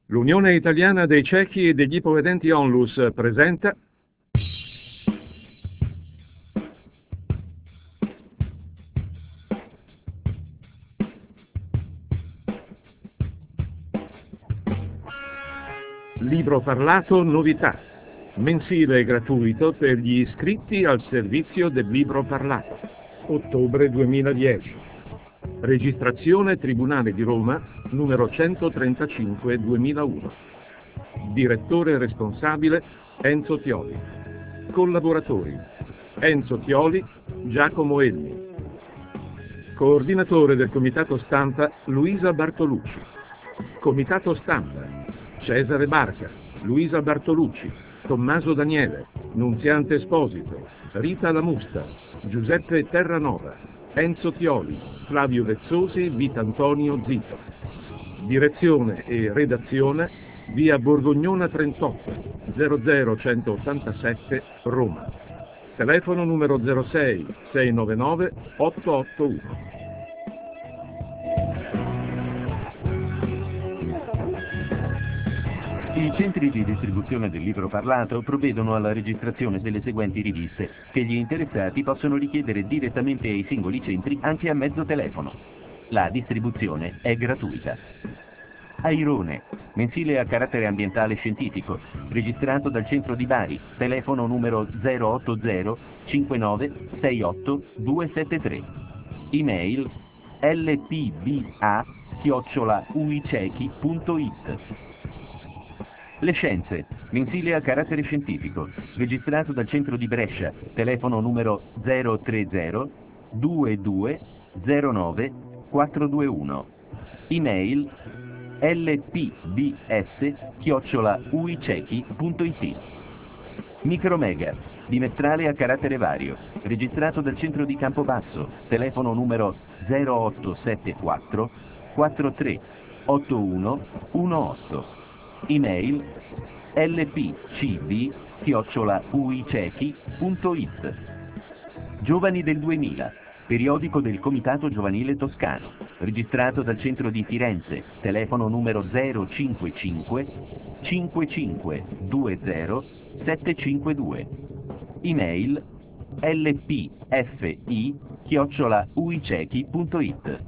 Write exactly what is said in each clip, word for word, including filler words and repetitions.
L'Unione Italiana dei Ciechi e degli Ipovedenti Onlus presenta Libro parlato novità, mensile e gratuito per gli iscritti al servizio del libro parlato. Ottobre duemiladieci. Registrazione Tribunale di Roma, numero centotrentacinque duemilauno. Direttore responsabile Enzo Tioli. Collaboratori Enzo Tioli, Giacomo Elmi. Coordinatore del Comitato Stampa Luisa Bartolucci. Comitato Stampa Cesare Barca, Luisa Bartolucci, Tommaso Daniele, Nunziante Esposito, Rita Lamusta, Giuseppe Terranova, Enzo Tioli, Flavio Vezzosi, Vitantonio Zito. Direzione e redazione via Borgognona trentotto, zero zero centottantasette, Roma. Telefono numero zero sei sei nove nove otto otto uno. I centri di distribuzione del libro parlato provvedono alla registrazione delle seguenti riviste, che gli interessati possono richiedere direttamente ai singoli centri anche a mezzo telefono. La distribuzione è gratuita. Airone, mensile a carattere ambientale scientifico, registrato dal centro di Bari, telefono numero zero otto zero cinque nove sei otto due sette tre. Email lpba chiocciola uicechi punto it. Le Scienze, mensile a carattere scientifico, registrato dal centro di Brescia, telefono numero zero tre zero due due zero nove quattro due uno. Email lpbs chiocciola uicechi punto it. Micromega, bimestrale a carattere vario, registrato dal centro di Campobasso, telefono numero zero otto sette quattro quattro tre otto uno uno otto. Email lpcb chiocciola uicechi punto it. Giovani del duemila, periodico del Comitato Giovanile Toscano, registrato dal centro di Firenze, telefono numero zero cinque cinque cinque cinque due zero sette cinque due. Email lpfi chiocciola uicechi punto it.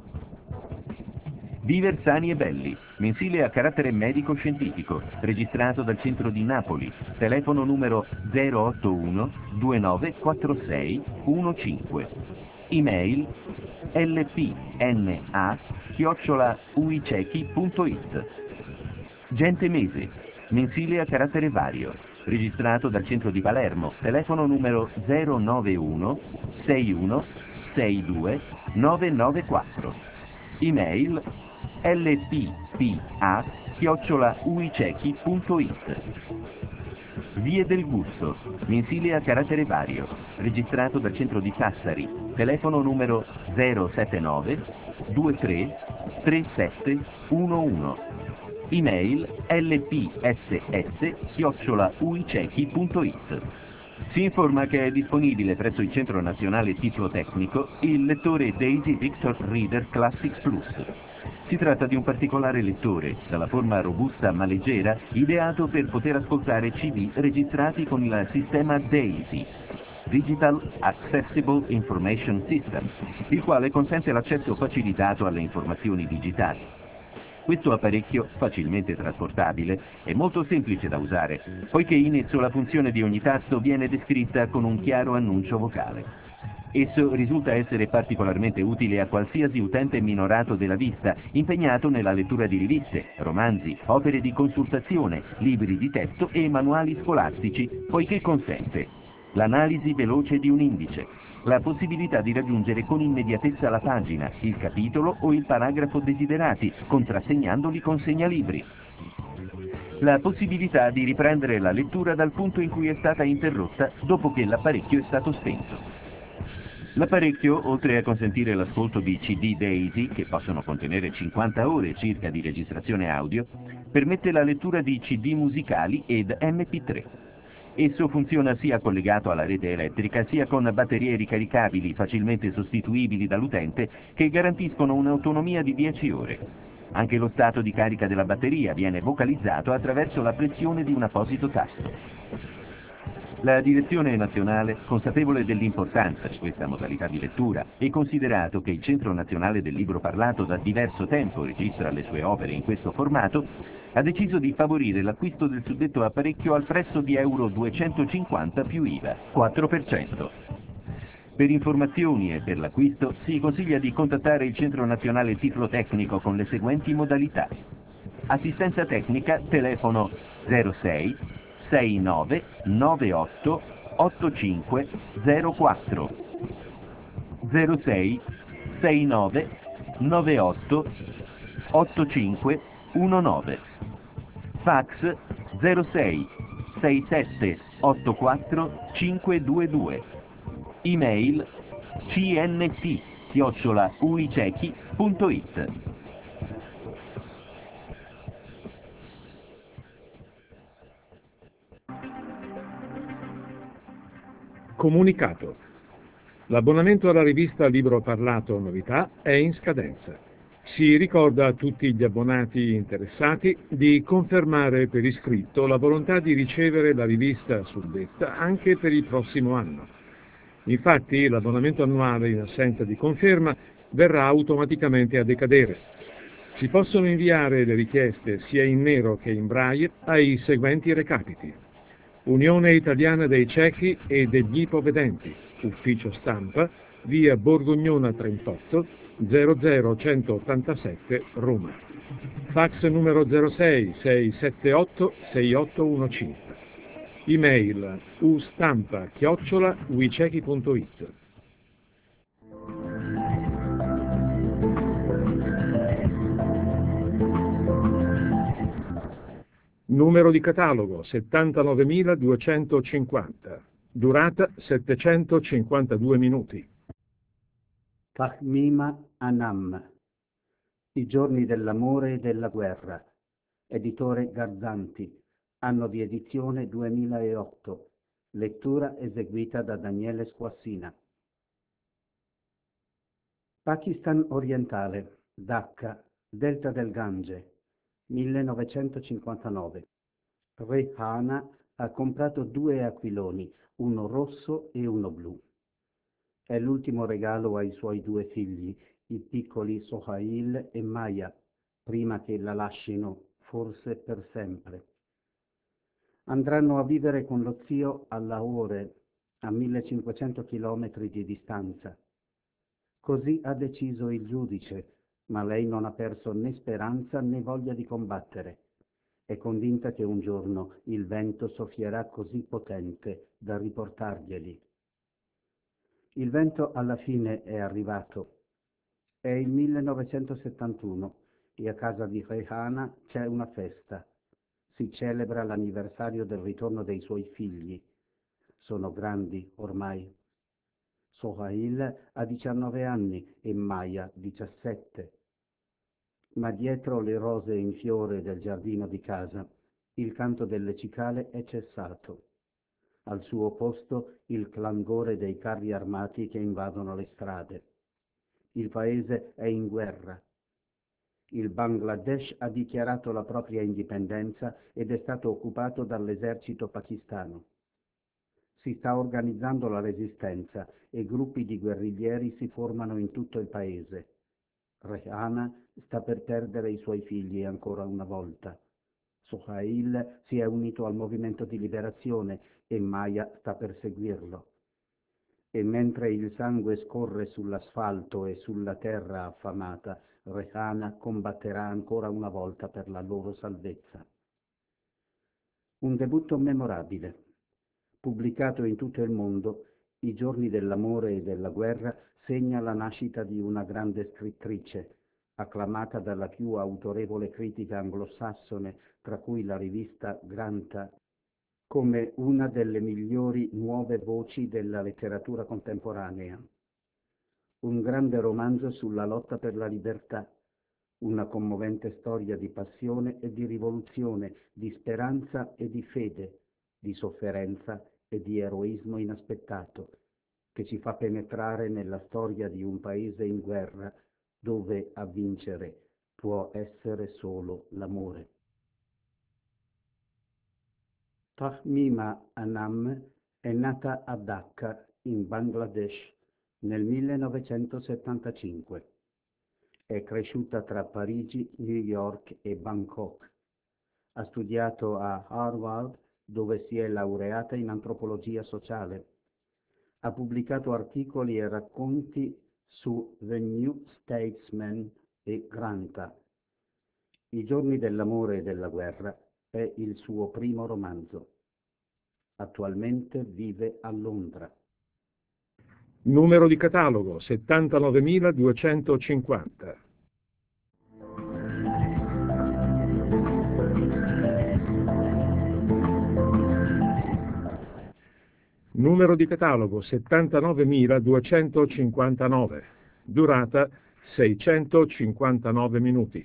Viver sani e belli, mensile a carattere medico-scientifico, registrato dal centro di Napoli, telefono numero zero otto uno due nove quattro sei uno cinque. Email lpna chiocciola uicechi punto it. Gente mese, mensile a carattere vario, registrato dal centro di Palermo, telefono numero zero nove uno sei uno sei due nove nove quattro. Email lppa chiocciola uicechi punto it. Vie del Gusto, mensile a carattere vario, registrato dal centro di Sassari, telefono numero zero sette nove due tre tre sette uno uno. Email lpss chiocciola uicechi punto it. Si informa che è disponibile presso il Centro Nazionale Tiflotecnico il lettore Daisy Victor Reader Classic Plus. Si tratta di un particolare lettore, dalla forma robusta ma leggera, ideato per poter ascoltare C D registrati con il sistema DAISY, Digital Accessible Information System, il quale consente l'accesso facilitato alle informazioni digitali. Questo apparecchio, facilmente trasportabile, è molto semplice da usare, poiché in esso la funzione di ogni tasto viene descritta con un chiaro annuncio vocale. Esso risulta essere particolarmente utile a qualsiasi utente minorato della vista, impegnato nella lettura di riviste, romanzi, opere di consultazione, libri di testo e manuali scolastici, poiché consente l'analisi veloce di un indice, la possibilità di raggiungere con immediatezza la pagina, il capitolo o il paragrafo desiderati, contrassegnandoli con segnalibri, la possibilità di riprendere la lettura dal punto in cui è stata interrotta dopo che l'apparecchio è stato spento. L'apparecchio, oltre a consentire l'ascolto di C D DAISY, che possono contenere cinquanta ore circa di registrazione audio, permette la lettura di C D musicali ed M P tre. Esso funziona sia collegato alla rete elettrica sia con batterie ricaricabili facilmente sostituibili dall'utente che garantiscono un'autonomia di dieci ore. Anche lo stato di carica della batteria viene vocalizzato attraverso la pressione di un apposito tasto. La Direzione Nazionale, consapevole dell'importanza di questa modalità di lettura e considerato che il Centro Nazionale del Libro Parlato da diverso tempo registra le sue opere in questo formato, ha deciso di favorire l'acquisto del suddetto apparecchio al prezzo di euro duecentocinquanta più I V A, quattro per cento. Per informazioni e per l'acquisto si consiglia di contattare il Centro Nazionale Tiflotecnico con le seguenti modalità. Assistenza tecnica, telefono zero sei sessantanove novantotto ottantacinque zero quattro, zero sei sessantanove novantotto ottantacinque diciannove, fax zero sei sessantasette ottantaquattro cinquecentodventidue, email cnt chiocciola uicechi punto it. Comunicato. L'abbonamento alla rivista Libro Parlato Novità è in scadenza. Si ricorda a tutti gli abbonati interessati di confermare per iscritto la volontà di ricevere la rivista suddetta anche per il prossimo anno. Infatti, l'abbonamento annuale in assenza di conferma verrà automaticamente a decadere. Si possono inviare le richieste sia in nero che in braille ai seguenti recapiti: Unione Italiana dei Ciechi e degli Ipovedenti, Ufficio Stampa, via Borgognona trentotto, zero zero centottantasette, Roma. Fax numero zero sei seicentosettantotto sessantaotto quindici. Email ustampa chiocciola uicechi punto it. Numero di catalogo settantanovemiladuecentocinquanta. Durata settecentocinquantadue minuti. Fahmima Anam. I giorni dell'amore e della guerra. Editore Garzanti. Anno di edizione duemilaotto. Lettura eseguita da Daniele Squassina. Pakistan orientale, Dhaka, Delta del Gange, millenovecentocinquantanove. Rehana ha comprato due aquiloni, uno rosso e uno blu. È l'ultimo regalo ai suoi due figli, i piccoli Sohail e Maya, prima che la lascino, forse per sempre. Andranno a vivere con lo zio a Lahore, a millecinquecento chilometri di distanza. Così ha deciso il giudice, ma lei non ha perso né speranza né voglia di combattere. È convinta che un giorno il vento soffierà così potente da riportarglieli. Il vento alla fine è arrivato. È il millenovecentosettantuno e a casa di Rehana c'è una festa. Si celebra l'anniversario del ritorno dei suoi figli. Sono grandi ormai. Sohail ha diciannove anni e Maya diciassette. Ma dietro le rose in fiore del giardino di casa, il canto delle cicale è cessato. Al suo posto il clangore dei carri armati che invadono le strade. Il paese è in guerra. Il Bangladesh ha dichiarato la propria indipendenza ed è stato occupato dall'esercito pakistano. Si sta organizzando la resistenza e gruppi di guerriglieri si formano in tutto il paese. Rehana sta per perdere i suoi figli ancora una volta. Sohail si è unito al movimento di liberazione e Maya sta per seguirlo. E mentre il sangue scorre sull'asfalto e sulla terra affamata, Rehana combatterà ancora una volta per la loro salvezza. Un debutto memorabile. Pubblicato in tutto il mondo, I giorni dell'amore e della guerra segna la nascita di una grande scrittrice, acclamata dalla più autorevole critica anglosassone, tra cui la rivista Granta, come una delle migliori nuove voci della letteratura contemporanea. Un grande romanzo sulla lotta per la libertà, una commovente storia di passione e di rivoluzione, di speranza e di fede, di sofferenza e di eroismo inaspettato, che ci fa penetrare nella storia di un paese in guerra, dove a vincere può essere solo l'amore. Tahmima Anam è nata a Dhaka, in Bangladesh, nel millenovecentosettantacinque. È cresciuta tra Parigi, New York e Bangkok. Ha studiato a Harvard, dove si è laureata in antropologia sociale. Ha pubblicato articoli e racconti su The New Statesman e Granta. I giorni dell'amore e della guerra è il suo primo romanzo. Attualmente vive a Londra. Numero di catalogo settantanovemiladuecentocinquanta. Numero di catalogo settantanovemiladuecentocinquantanove. Durata seicentocinquantanove minuti.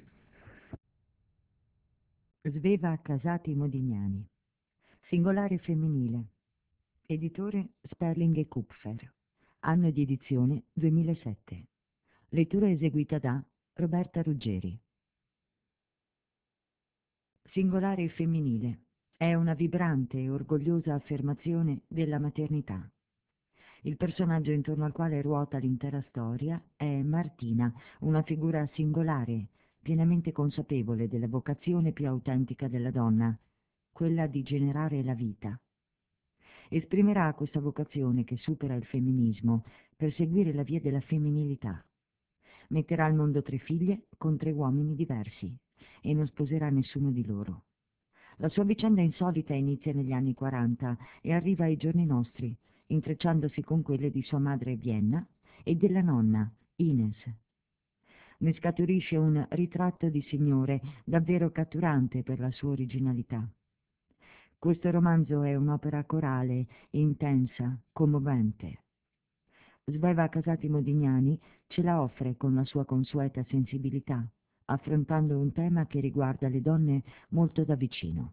Sveva Casati Modignani. Singolare femminile. Editore Sperling e Kupfer. Anno di edizione duemilasette. Lettura eseguita da Roberta Ruggeri. Singolare femminile. È una vibrante e orgogliosa affermazione della maternità. Il personaggio intorno al quale ruota l'intera storia è Martina, una figura singolare, pienamente consapevole della vocazione più autentica della donna, quella di generare la vita. Esprimerà questa vocazione che supera il femminismo per seguire la via della femminilità. Metterà al mondo tre figlie con tre uomini diversi e non sposerà nessuno di loro. La sua vicenda insolita inizia negli anni quaranta e arriva ai giorni nostri, intrecciandosi con quelle di sua madre Vienna e della nonna Ines. Ne scaturisce un ritratto di signore davvero catturante per la sua originalità. Questo romanzo è un'opera corale, intensa, commovente. Sveva Casati Modignani ce la offre con la sua consueta sensibilità, affrontando un tema che riguarda le donne molto da vicino.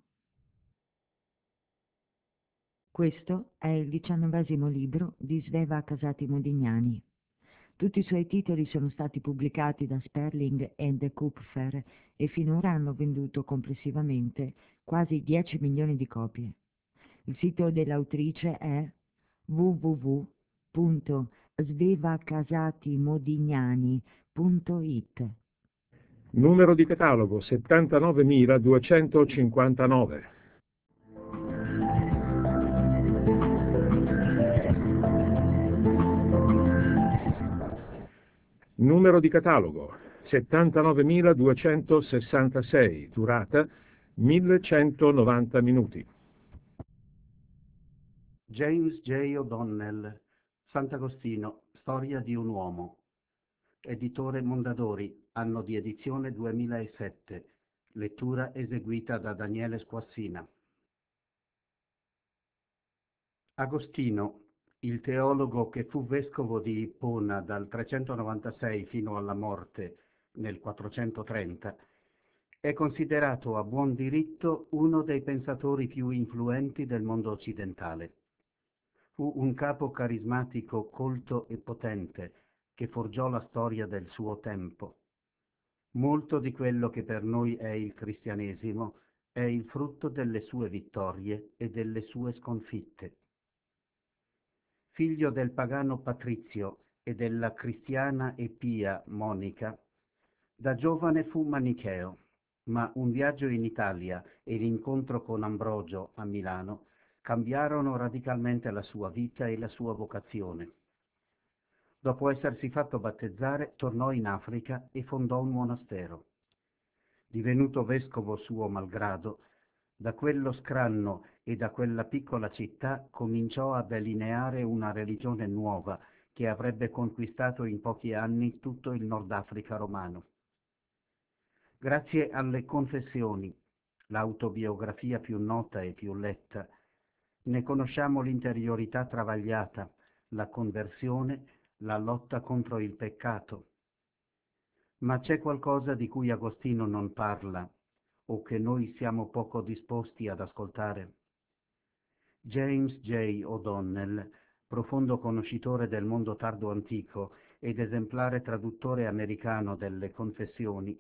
Questo è il diciannovesimo libro di Sveva Casati Modignani. Tutti i suoi titoli sono stati pubblicati da Sperling e Kupfer e finora hanno venduto complessivamente quasi dieci milioni di copie. Il sito dell'autrice è w w w punto svevacasatimodignani punto i t. Numero di catalogo settantanovemiladuecentocinquantanove. Numero di catalogo settantanovemiladuecentosessantasei. Durata millecentonovanta minuti. James J. O'Donnell, Sant'Agostino, Storia di un uomo. Editore Mondadori, anno di edizione duemilasette. Lettura eseguita da Daniele Squassina. Agostino, il teologo che fu vescovo di Ippona dal trecentonovantasei fino alla morte nel quattrocentotrenta, è considerato a buon diritto uno dei pensatori più influenti del mondo occidentale. Fu un capo carismatico colto e potente che forgiò la storia del suo tempo. Molto di quello che per noi è il cristianesimo è il frutto delle sue vittorie e delle sue sconfitte. Figlio del pagano Patrizio e della cristiana e pia Monica, da giovane fu manicheo, ma un viaggio in Italia e l'incontro con Ambrogio a Milano cambiarono radicalmente la sua vita e la sua vocazione. Dopo essersi fatto battezzare, tornò in Africa e fondò un monastero. Divenuto vescovo suo malgrado, da quello scranno e da quella piccola città cominciò a delineare una religione nuova che avrebbe conquistato in pochi anni tutto il Nord Africa romano. Grazie alle Confessioni, l'autobiografia più nota e più letta, ne conosciamo l'interiorità travagliata, la conversione, la lotta contro il peccato. Ma c'è qualcosa di cui Agostino non parla o che noi siamo poco disposti ad ascoltare. James J. O'Donnell, profondo conoscitore del mondo tardo antico ed esemplare traduttore americano delle Confessioni,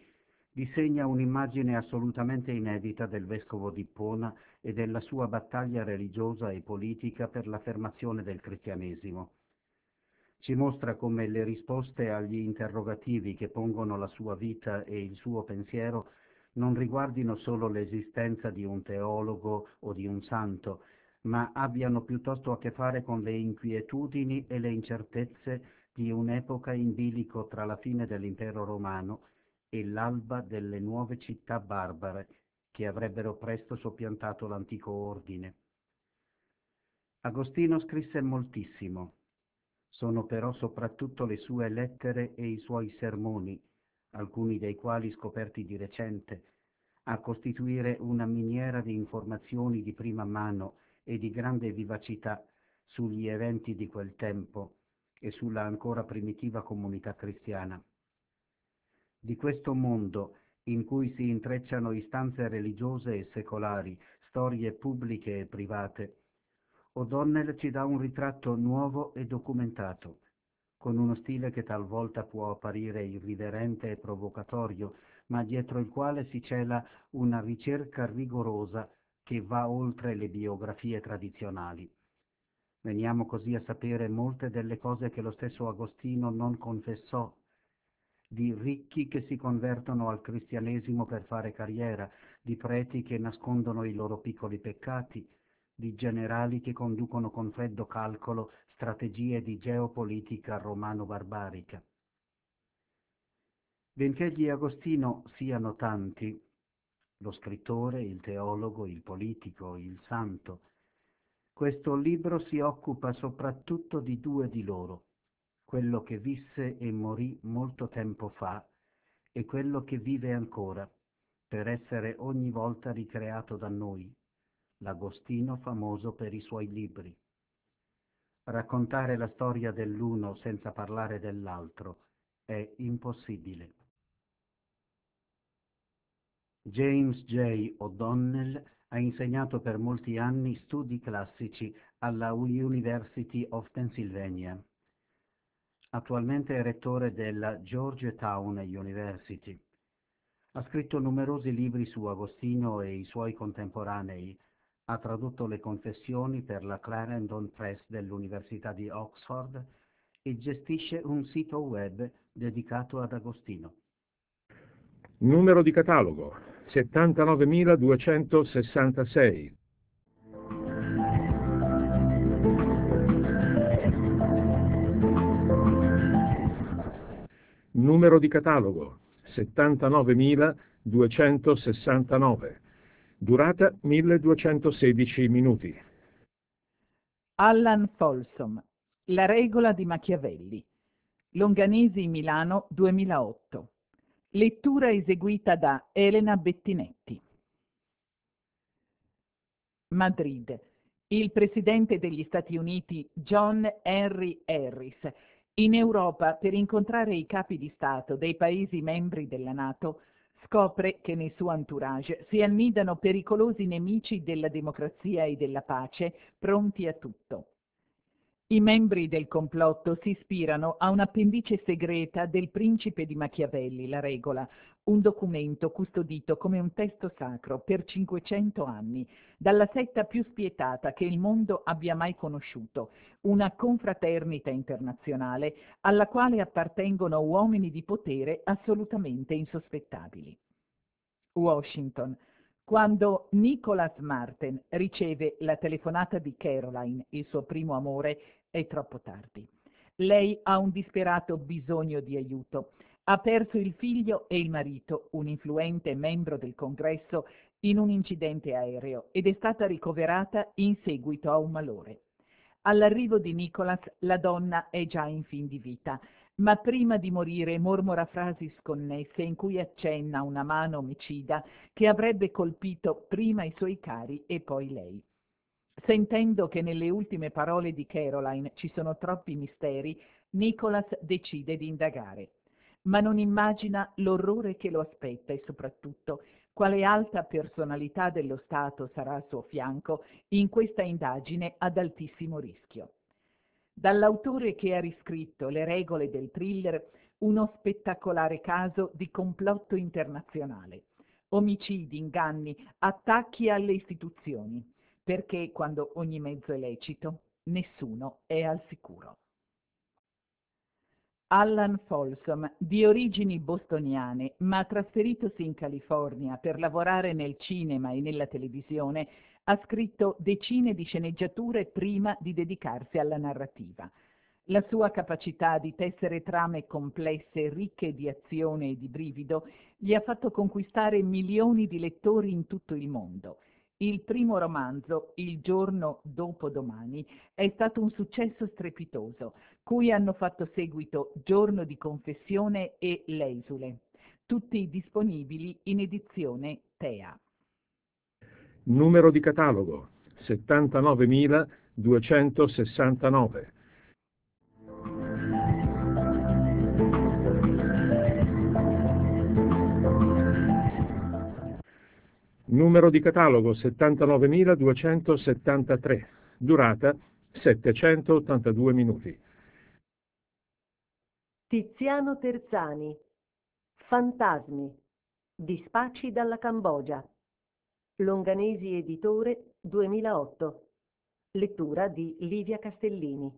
disegna un'immagine assolutamente inedita del vescovo di Ippona e della sua battaglia religiosa e politica per l'affermazione del cristianesimo. Ci mostra come le risposte agli interrogativi che pongono la sua vita e il suo pensiero non riguardino solo l'esistenza di un teologo o di un santo, ma abbiano piuttosto a che fare con le inquietudini e le incertezze di un'epoca in bilico tra la fine dell'impero romano e l'alba delle nuove città barbare che avrebbero presto soppiantato l'antico ordine. Agostino scrisse moltissimo. Sono però soprattutto le sue lettere e i suoi sermoni, alcuni dei quali scoperti di recente, a costituire una miniera di informazioni di prima mano e di grande vivacità sugli eventi di quel tempo e sulla ancora primitiva comunità cristiana. Di questo mondo in cui si intrecciano istanze religiose e secolari, storie pubbliche e private, O'Donnell ci dà un ritratto nuovo e documentato, con uno stile che talvolta può apparire irriverente e provocatorio, ma dietro il quale si cela una ricerca rigorosa che va oltre le biografie tradizionali. Veniamo così a sapere molte delle cose che lo stesso Agostino non confessò, di ricchi che si convertono al cristianesimo per fare carriera, di preti che nascondono i loro piccoli peccati, di generali che conducono con freddo calcolo strategie di geopolitica romano-barbarica. Benché gli Agostino siano tanti, lo scrittore, il teologo, il politico, il santo, questo libro si occupa soprattutto di due di loro, quello che visse e morì molto tempo fa e quello che vive ancora, per essere ogni volta ricreato da noi, l'Agostino famoso per i suoi libri. Raccontare la storia dell'uno senza parlare dell'altro è impossibile. James J. O'Donnell ha insegnato per molti anni studi classici alla University of Pennsylvania. Attualmente è rettore della Georgetown University. Ha scritto numerosi libri su Agostino e i suoi contemporanei. Ha tradotto le confessioni per la Clarendon Press dell'Università di Oxford e gestisce un sito web dedicato ad Agostino. Numero di catalogo settantanovemiladuecentosessantasei. Numero di catalogo settantanovemiladuecentosessantanove. Durata milleduecentosedici minuti. Allan Folsom, La regola di Machiavelli. Longanesi, Milano, duemilaotto. Lettura eseguita da Elena Bettinetti. Madrid. Il presidente degli Stati Uniti John Henry Harris, in Europa per incontrare i capi di Stato dei Paesi membri della NATO, scopre che nel suo entourage si annidano pericolosi nemici della democrazia e della pace, pronti a tutto. I membri del complotto si ispirano a un'appendice segreta del Principe di Machiavelli, La regola, un documento custodito come un testo sacro per cinquecento anni dalla setta più spietata che il mondo abbia mai conosciuto, una confraternita internazionale alla quale appartengono uomini di potere assolutamente insospettabili. Washington. Quando Nicholas Martin riceve la telefonata di Caroline, il suo primo amore, è troppo tardi. Lei ha un disperato bisogno di aiuto. Ha perso il figlio e il marito, un influente membro del Congresso, in un incidente aereo ed è stata ricoverata in seguito a un malore. All'arrivo di Nicholas la donna è già in fin di vita, ma prima di morire mormora frasi sconnesse in cui accenna una mano omicida che avrebbe colpito prima i suoi cari e poi lei. Sentendo che nelle ultime parole di Caroline ci sono troppi misteri, Nicholas decide di indagare, ma non immagina l'orrore che lo aspetta e soprattutto quale alta personalità dello Stato sarà al suo fianco in questa indagine ad altissimo rischio. Dall'autore che ha riscritto le regole del thriller uno spettacolare caso di complotto internazionale. Omicidi, inganni, attacchi alle istituzioni, perché quando ogni mezzo è lecito, nessuno è al sicuro. Alan Folsom, di origini bostoniane, ma trasferitosi in California per lavorare nel cinema e nella televisione, ha scritto decine di sceneggiature prima di dedicarsi alla narrativa. La sua capacità di tessere trame complesse, ricche di azione e di brivido, gli ha fatto conquistare milioni di lettori in tutto il mondo. Il primo romanzo, Il giorno dopo domani, è stato un successo strepitoso, cui hanno fatto seguito Giorno di confessione e L'esule, tutti disponibili in edizione Tea. Numero di catalogo settantanovemiladuecentosessantanove. Numero di catalogo settantanovemiladuecentosettantatré. Durata settecentottantadue minuti. Tiziano Terzani. Fantasmi. Dispacci dalla Cambogia. Longanesi Editore, duemilaotto. Lettura di Livia Castellini.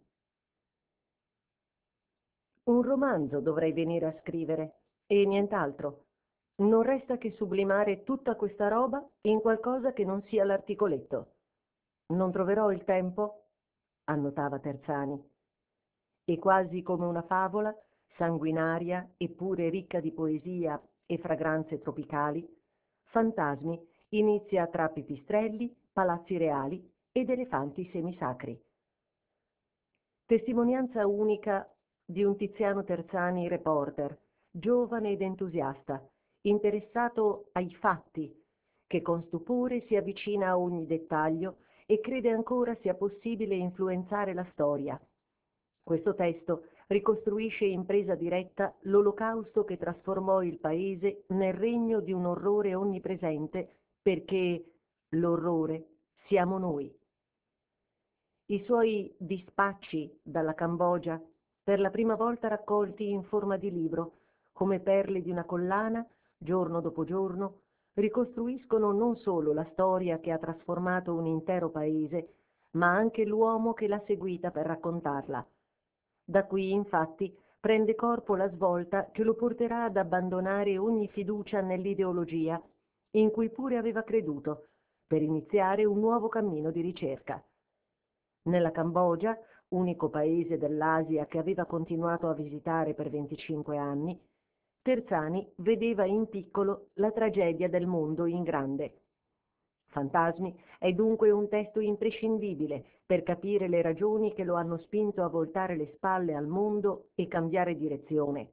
Un romanzo dovrei venire a scrivere, e nient'altro. Non resta che sublimare tutta questa roba in qualcosa che non sia l'articoletto. Non troverò il tempo? Annotava Terzani. E quasi come una favola, sanguinaria eppure ricca di poesia e fragranze tropicali, Fantasmi inizia tra pipistrelli, palazzi reali ed elefanti semisacri. Testimonianza unica di un Tiziano Terzani reporter, giovane ed entusiasta, interessato ai fatti, che con stupore si avvicina a ogni dettaglio e crede ancora sia possibile influenzare la storia. Questo testo ricostruisce in presa diretta l'olocausto che trasformò il paese nel regno di un orrore onnipresente, perché l'orrore siamo noi. I suoi dispacci dalla Cambogia, per la prima volta raccolti in forma di libro, come perle di una collana, giorno dopo giorno, ricostruiscono non solo la storia che ha trasformato un intero paese, ma anche l'uomo che l'ha seguita per raccontarla. Da qui, infatti, prende corpo la svolta che lo porterà ad abbandonare ogni fiducia nell'ideologia, in cui pure aveva creduto, per iniziare un nuovo cammino di ricerca. Nella Cambogia, unico paese dell'Asia che aveva continuato a visitare per venticinque anni, Terzani vedeva in piccolo la tragedia del mondo in grande. Fantasmi è dunque un testo imprescindibile per capire le ragioni che lo hanno spinto a voltare le spalle al mondo e cambiare direzione.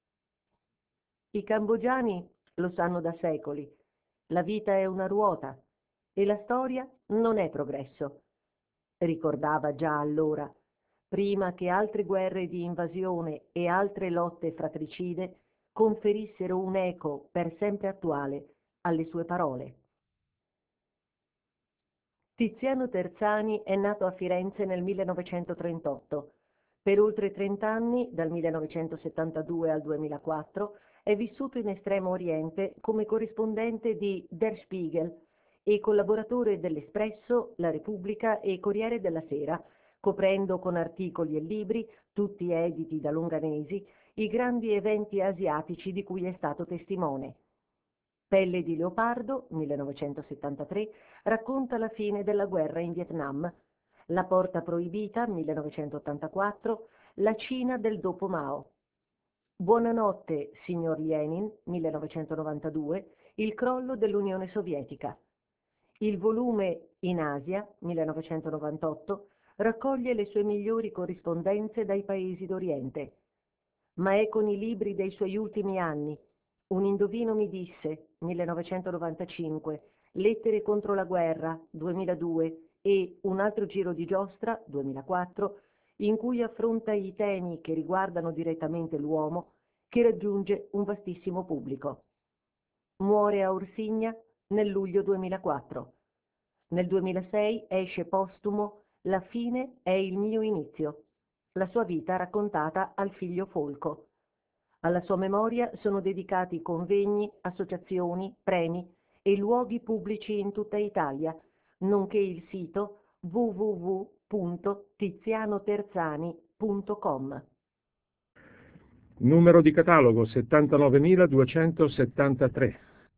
I cambogiani lo sanno da secoli. La vita è una ruota e la storia non è progresso. Ricordava già allora, prima che altre guerre di invasione e altre lotte fratricide conferissero un'eco per sempre attuale alle sue parole. Tiziano Terzani è nato a Firenze nel millenovecentotrentotto. Per oltre trent'anni, dal millenovecentosettantadue al duemilaquattro, è vissuto in Estremo Oriente come corrispondente di Der Spiegel e collaboratore dell'Espresso, La Repubblica e Corriere della Sera, coprendo con articoli e libri, tutti editi da Longanesi, i grandi eventi asiatici di cui è stato testimone. Pelle di leopardo, millenovecentosettantatré, racconta la fine della guerra in Vietnam. La porta proibita, millenovecentottantaquattro, la Cina del dopo Mao. Buonanotte, signor Lenin, millenovecentonovantadue, il crollo dell'Unione Sovietica. Il volume In Asia, millenovecentonovantotto, raccoglie le sue migliori corrispondenze dai paesi d'Oriente. Ma è con i libri dei suoi ultimi anni, Un indovino mi disse, millenovecentonovantacinque, Lettere contro la guerra, duemiladue, e Un altro giro di giostra, duemilaquattro, in cui affronta i temi che riguardano direttamente l'uomo, che raggiunge un vastissimo pubblico. Muore a Orsigna nel luglio duemilaquattro. Nel duemilasei esce postumo La fine è il mio inizio, la sua vita raccontata al figlio Folco. Alla sua memoria sono dedicati convegni, associazioni, premi e luoghi pubblici in tutta Italia, nonché il sito w w w punto tiziano terzani punto com. Numero di catalogo settantanovemiladuecentosettantatré.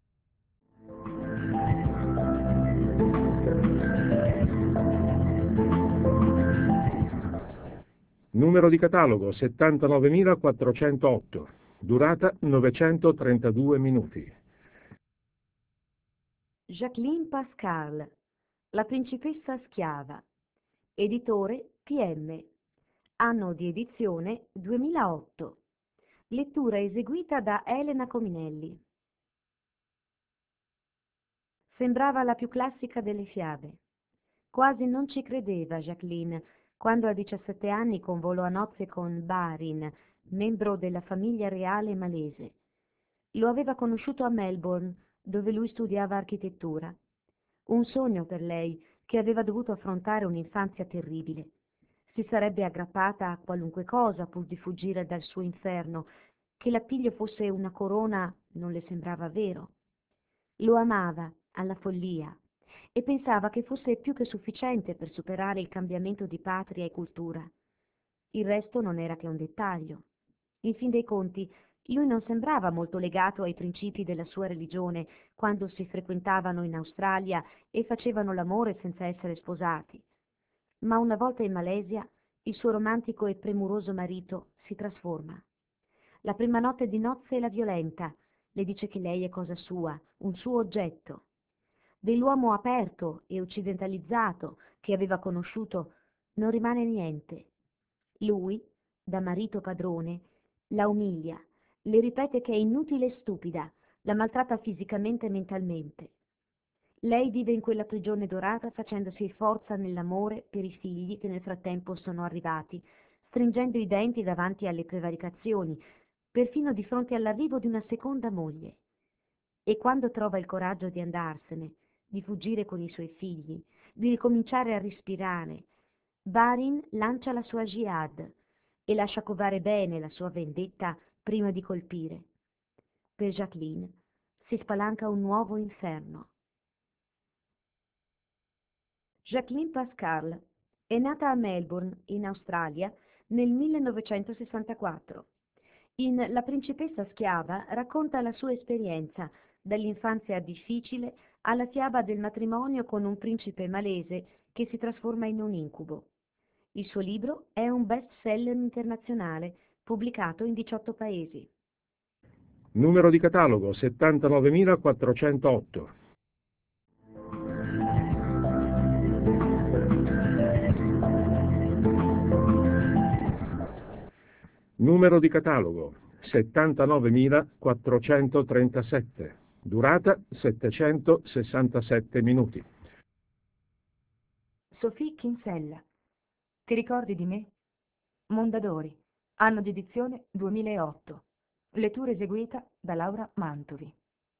Numero di catalogo settantanovemilaquattrocentootto. Durata novecentotrentadue minuti. Jacqueline Pascal, La principessa schiava. Editore P M. Anno di edizione duemilaotto. Lettura eseguita da Elena Cominelli. Sembrava la più classica delle fiabe. Quasi non ci credeva Jacqueline quando a diciassette anni convolò a nozze con Barin, membro della famiglia reale malese. Lo aveva conosciuto a Melbourne, dove lui studiava architettura. Un sogno per lei, che aveva dovuto affrontare un'infanzia terribile. Si sarebbe aggrappata a qualunque cosa pur di fuggire dal suo inferno. Che l'appiglio fosse una corona non le sembrava vero. Lo amava alla follia e pensava che fosse più che sufficiente per superare il cambiamento di patria e cultura. Il resto non era che un dettaglio. In fin dei conti, lui non sembrava molto legato ai principi della sua religione quando si frequentavano in Australia e facevano l'amore senza essere sposati. Ma una volta in Malesia, il suo romantico e premuroso marito si trasforma. La prima notte di nozze la violenta, le dice che lei è cosa sua, un suo oggetto. Dell'uomo aperto e occidentalizzato che aveva conosciuto non rimane niente. Lui, da marito padrone, la umilia, le ripete che è inutile e stupida, la maltratta fisicamente e mentalmente. Lei vive in quella prigione dorata facendosi forza nell'amore per i figli che nel frattempo sono arrivati, stringendo i denti davanti alle prevaricazioni, perfino di fronte all'arrivo di una seconda moglie. E quando trova il coraggio di andarsene, di fuggire con i suoi figli, di ricominciare a respirare, Barin lancia la sua jihad e lascia covare bene la sua vendetta prima di colpire. Per Jacqueline si spalanca un nuovo inferno. Jacqueline Pascal è nata a Melbourne, in Australia, nel millenovecentosessantaquattro. In La principessa schiava racconta la sua esperienza, dall'infanzia difficile alla fiaba del matrimonio con un principe malese che si trasforma in un incubo. Il suo libro è un best-seller internazionale, pubblicato in diciotto paesi. Numero di catalogo settantanovemilaquattrocentootto. Numero di catalogo settantanovemilaquattrocentotrentasette. Durata settecentosessantasette minuti. Sophie Kinsella. Ti ricordi di me? Mondadori. Anno di edizione duemilaotto. Lettura eseguita da Laura Mantovi.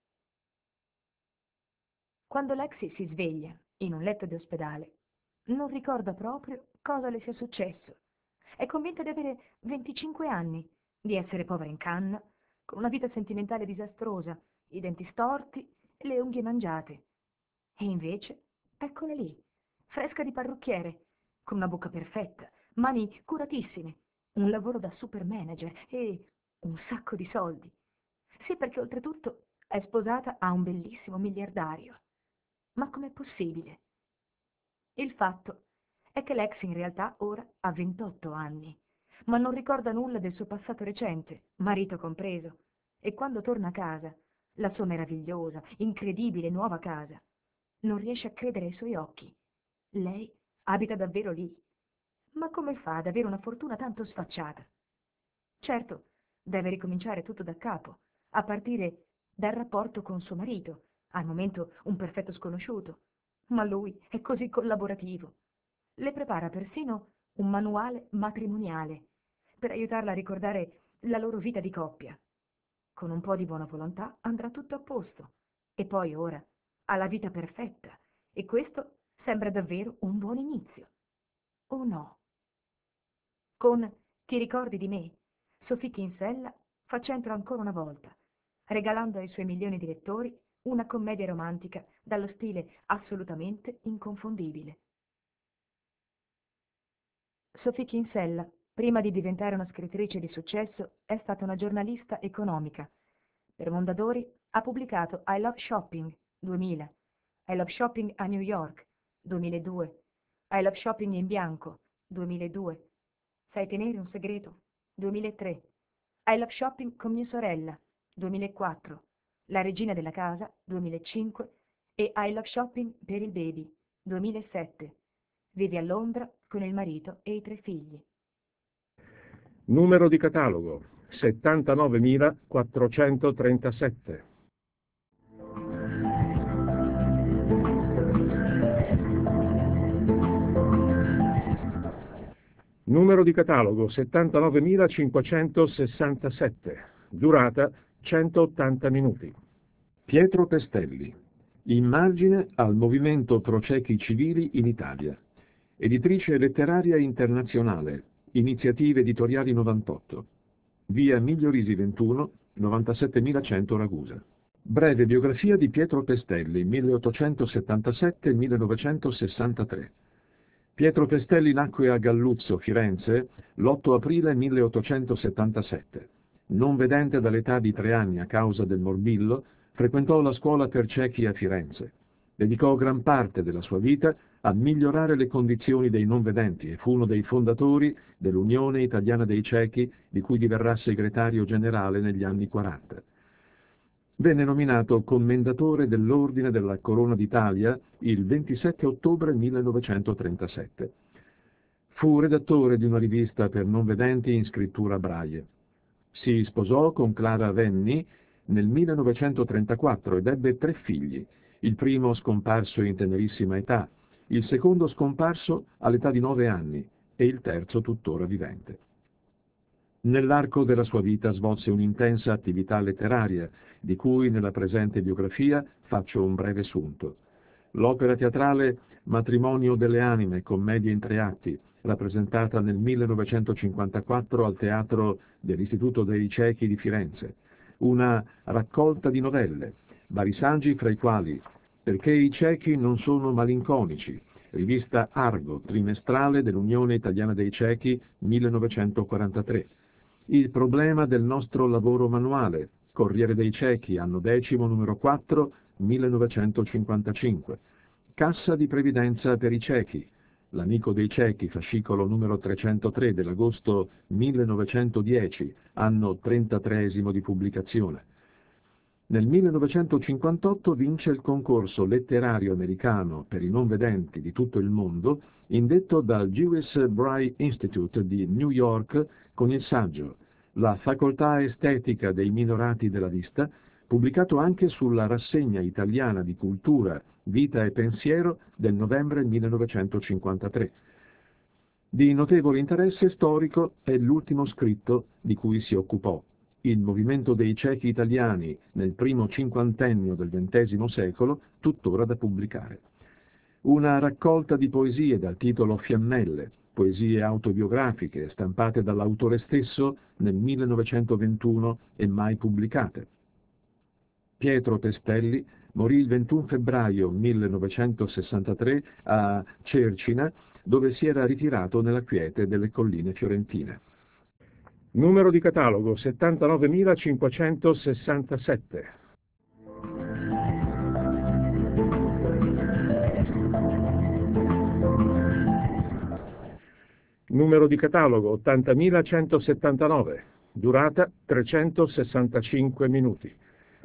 Quando Lexi si sveglia in un letto di ospedale, non ricorda proprio cosa le sia successo. È convinta di avere venticinque anni, di essere povera in canna, con una vita sentimentale disastrosa, i denti storti e le unghie mangiate. E invece, eccola lì, fresca di parrucchiere, con una bocca perfetta, mani curatissime, un lavoro da super manager e un sacco di soldi. Sì, perché oltretutto è sposata a un bellissimo miliardario. Ma com'è possibile? Il fatto è che l'ex in realtà ora ha ventotto anni, ma non ricorda nulla del suo passato recente, marito compreso, e quando torna a casa, la sua meravigliosa, incredibile nuova casa, non riesce a credere ai suoi occhi. Lei abita davvero lì. Ma come fa ad avere una fortuna tanto sfacciata? Certo, deve ricominciare tutto da capo, a partire dal rapporto con suo marito, al momento un perfetto sconosciuto, ma lui è così collaborativo. Le prepara persino un manuale matrimoniale per aiutarla a ricordare la loro vita di coppia. Con un po' di buona volontà andrà tutto a posto. E poi ora ha la vita perfetta e questo sembra davvero un buon inizio. O no? Con Ti ricordi di me? Sophie Kinsella fa centro ancora una volta, regalando ai suoi milioni di lettori una commedia romantica dallo stile assolutamente inconfondibile. Sophie Kinsella, prima di diventare una scrittrice di successo, è stata una giornalista economica. Per Mondadori ha pubblicato I Love Shopping, duemila, I Love Shopping a New York, duemiladue, I Love Shopping in bianco, duemiladue, Sai tenere un segreto, duemilatré, I Love Shopping con mia sorella, duemilaquattro, La regina della casa, duemilacinque e I Love Shopping per il baby, duemilasette. Vive a Londra con il marito e i tre figli. Numero di catalogo settantanovemilaquattrocentotrentasette. Numero di catalogo settantanovemilacinquecentosessantasette. Durata centottanta minuti. Pietro Pestelli. Immagine al movimento pro ciechi civili in Italia. Editrice letteraria internazionale. Iniziative editoriali novantotto. Via Migliorisi ventuno, novantasettemilacento Ragusa. Breve biografia di Pietro Pestelli, milleottocentosettantasette millenovecentosessantatré. Pietro Pestelli nacque a Galluzzo, Firenze, l'otto aprile milleottocentosettantasette. Non vedente dall'età di tre anni a causa del morbillo, frequentò la scuola per ciechi a Firenze. Dedicò gran parte della sua vita a migliorare le condizioni dei non vedenti e fu uno dei fondatori dell'Unione Italiana dei Ciechi, di cui diverrà segretario generale negli anni quaranta. Venne nominato commendatore dell'Ordine della Corona d'Italia il ventisette ottobre millenovecentotrentasette. Fu redattore di una rivista per non vedenti in scrittura braille. Si sposò con Clara Venni nel millenovecentotrentaquattro ed ebbe tre figli, il primo scomparso in tenerissima età, il secondo scomparso all'età di nove anni e il terzo tuttora vivente. Nell'arco della sua vita svolse un'intensa attività letteraria, di cui nella presente biografia faccio un breve sunto. L'opera teatrale Matrimonio delle Anime, commedia in tre atti, rappresentata nel millenovecentocinquantaquattro al Teatro dell'Istituto dei Ciechi di Firenze. Una raccolta di novelle, vari saggi fra i quali Perché i ciechi non sono malinconici, rivista Argo, trimestrale dell'Unione Italiana dei Ciechi, millenovecentoquarantatré. Il problema del nostro lavoro manuale, Corriere dei Ciechi, anno decimo, numero quattro, millenovecentocinquantacinque. Cassa di previdenza per i ciechi, L'amico dei ciechi, fascicolo numero trecentotré dell'agosto millenovecentodieci, anno trentatreesimo di pubblicazione. Nel millenovecentocinquantotto vince il concorso letterario americano per i non vedenti di tutto il mondo, indetto dal Jewish Braille Institute di New York con il saggio La facoltà estetica dei minorati della vista, pubblicato anche sulla Rassegna Italiana di Cultura, Vita e Pensiero del novembre millenovecentocinquantatré. Di notevole interesse storico è l'ultimo scritto di cui si occupò, Il movimento dei ciechi italiani nel primo cinquantennio del ventesimo secolo, tuttora da pubblicare. Una raccolta di poesie dal titolo Fiammelle, poesie autobiografiche stampate dall'autore stesso nel millenovecentoventuno e mai pubblicate. Pietro Pestelli morì il ventuno febbraio millenovecentosessantatré a Cercina, dove si era ritirato nella quiete delle colline fiorentine. Numero di catalogo settantanovemilacinquecentosessantasette. Numero di catalogo ottantamilacentosettantanove. Durata trecentosessantacinque minuti.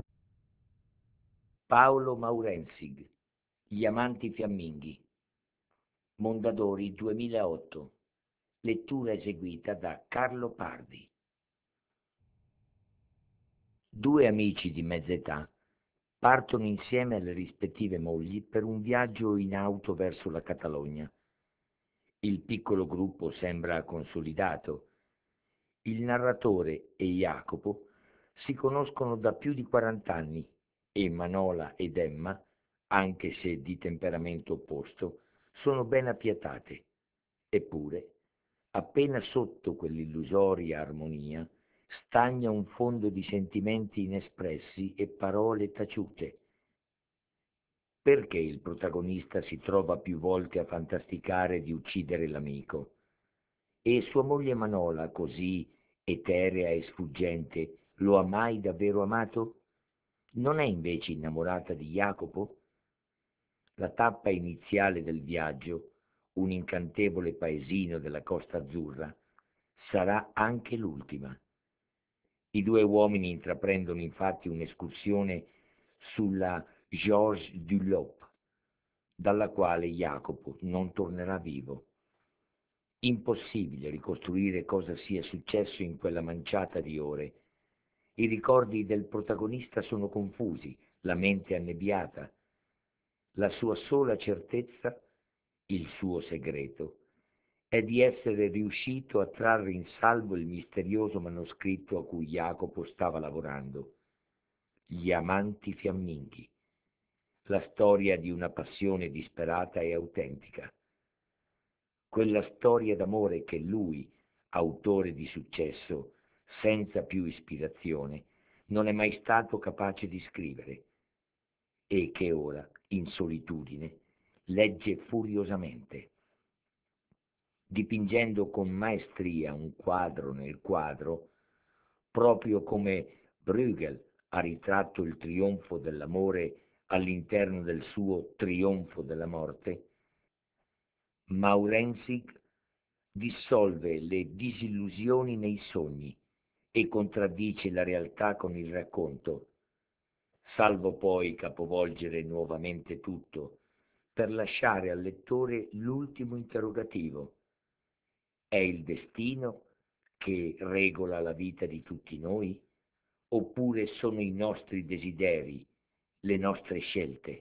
Paolo Maurensig, Gli amanti fiamminghi. Mondadori duemilaotto. Lettura eseguita da Carlo Pardi. Due amici di mezza età partono insieme alle rispettive mogli per un viaggio in auto verso la Catalogna. Il piccolo gruppo sembra consolidato. Il narratore e Jacopo si conoscono da più di quarant'anni e Manola ed Emma, anche se di temperamento opposto, sono ben appiatate. Eppure, appena sotto quell'illusoria armonia, stagna un fondo di sentimenti inespressi e parole taciute. Perché il protagonista si trova più volte a fantasticare di uccidere l'amico? E sua moglie Manola, così eterea e sfuggente, lo ha mai davvero amato? Non è invece innamorata di Jacopo? La tappa iniziale del viaggio, un incantevole paesino della Costa Azzurra, sarà anche l'ultima. I due uomini intraprendono infatti un'escursione sulla Georges du Lop, dalla quale Jacopo non tornerà vivo. Impossibile ricostruire cosa sia successo in quella manciata di ore. I ricordi del protagonista sono confusi, la mente annebbiata. La sua sola certezza, il suo segreto, è di essere riuscito a trarre in salvo il misterioso manoscritto a cui Jacopo stava lavorando. Gli amanti fiamminghi. La storia di una passione disperata e autentica. Quella storia d'amore che lui, autore di successo, senza più ispirazione, non è mai stato capace di scrivere e che ora, in solitudine, legge furiosamente. Dipingendo con maestria un quadro nel quadro, proprio come Bruegel ha ritratto il trionfo dell'amore all'interno del suo trionfo della morte, Maurensic dissolve le disillusioni nei sogni e contraddice la realtà con il racconto, salvo poi capovolgere nuovamente tutto per lasciare al lettore l'ultimo interrogativo. È il destino che regola la vita di tutti noi? Oppure sono i nostri desideri, le nostre scelte?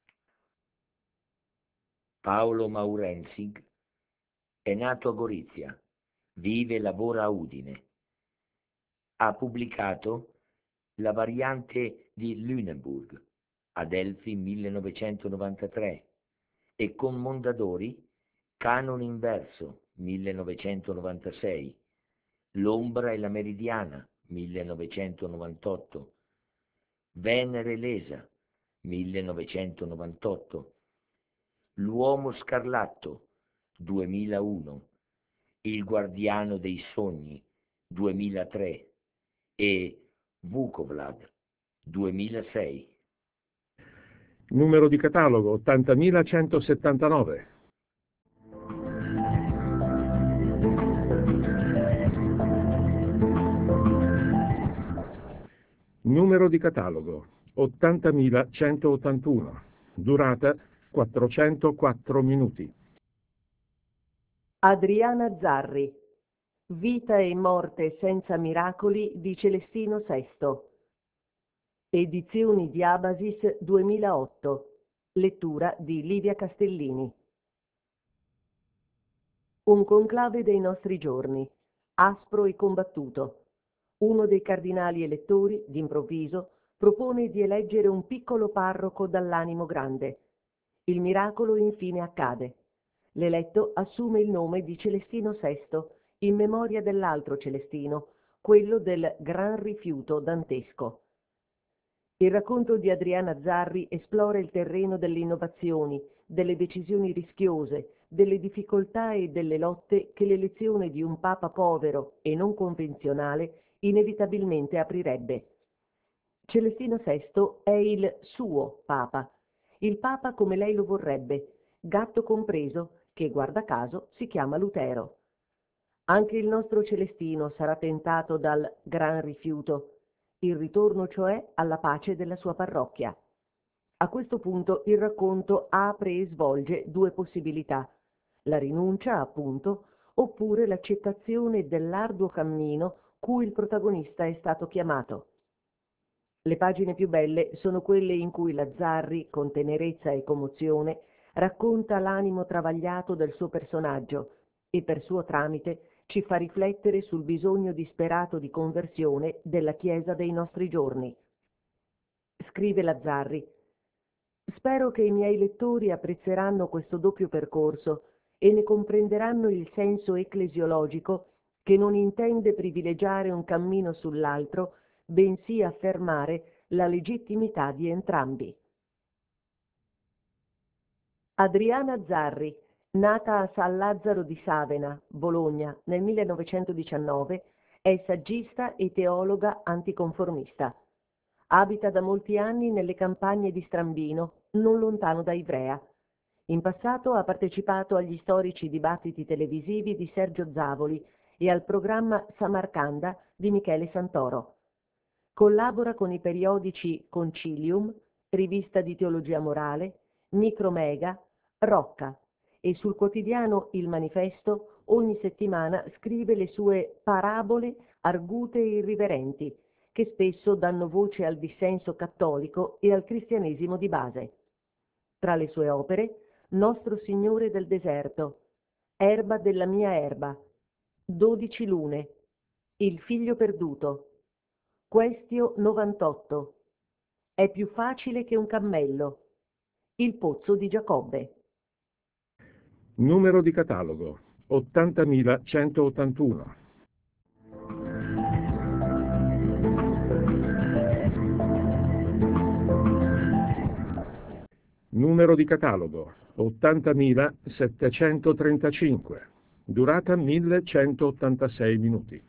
Paolo Maurensig è nato a Gorizia, vive e lavora a Udine. Ha pubblicato La variante di Lüneburg, Adelphi millenovecentonovantatré, e con Mondadori Canone in verso, millenovecentonovantasei, L'ombra e la meridiana, millenovecentonovantotto, Venere lesa, millenovecentonovantotto, L'uomo scarlatto, duemilauno, Il guardiano dei sogni, duemilatré e Vukovlad, duemilasei. Numero di catalogo ottantamilacentosettantanove. Numero di catalogo ottantamilacentoottantuno. Durata quattrocentoquattro minuti. Adriana Zarri. Vita e morte senza miracoli di Celestino sesto. Edizioni di Abasis duemilaotto. Lettura di Livia Castellini. Un conclave dei nostri giorni, aspro e combattuto. Uno dei cardinali elettori, d'improvviso, propone di eleggere un piccolo parroco dall'animo grande. Il miracolo infine accade. L'eletto assume il nome di Celestino sesto, in memoria dell'altro Celestino, quello del gran rifiuto dantesco. Il racconto di Adriana Zarri esplora il terreno delle innovazioni, delle decisioni rischiose, delle difficoltà e delle lotte che l'elezione di un papa povero e non convenzionale inevitabilmente aprirebbe. Celestino sesto è il suo papa, il papa come lei lo vorrebbe, gatto compreso, che guarda caso si chiama Lutero. Anche il nostro Celestino sarà tentato dal gran rifiuto, il ritorno cioè alla pace della sua parrocchia. A questo punto il racconto apre e svolge due possibilità: la rinuncia, appunto, oppure l'accettazione dell'arduo cammino cui il protagonista è stato chiamato. Le pagine più belle sono quelle in cui la Zarri, con tenerezza e commozione, racconta l'animo travagliato del suo personaggio e per suo tramite ci fa riflettere sul bisogno disperato di conversione della Chiesa dei nostri giorni. Scrive la Zarri: spero che i miei lettori apprezzeranno questo doppio percorso e ne comprenderanno il senso ecclesiologico che non intende privilegiare un cammino sull'altro, bensì affermare la legittimità di entrambi. Adriana Zarri, nata a San Lazzaro di Savena, Bologna, nel millenovecentodiciannove, è saggista e teologa anticonformista. Abita da molti anni nelle campagne di Strambino, non lontano da Ivrea. In passato ha partecipato agli storici dibattiti televisivi di Sergio Zavoli e al programma Samarcanda di Michele Santoro. Collabora con i periodici Concilium, Rivista di Teologia Morale, Micromega, Rocca e sul quotidiano Il Manifesto ogni settimana scrive le sue parabole argute e irriverenti, che spesso danno voce al dissenso cattolico e al cristianesimo di base. Tra le sue opere, Nostro Signore del Deserto, Erba della mia erba, Dodici lune, Il figlio perduto, Questio novantotto, È più facile che un cammello, Il pozzo di Giacobbe. Numero di catalogo ottantamilacentottantuno. Numero di catalogo ottantamilasettecentotrentacinque. Durata millecentottantasei minuti.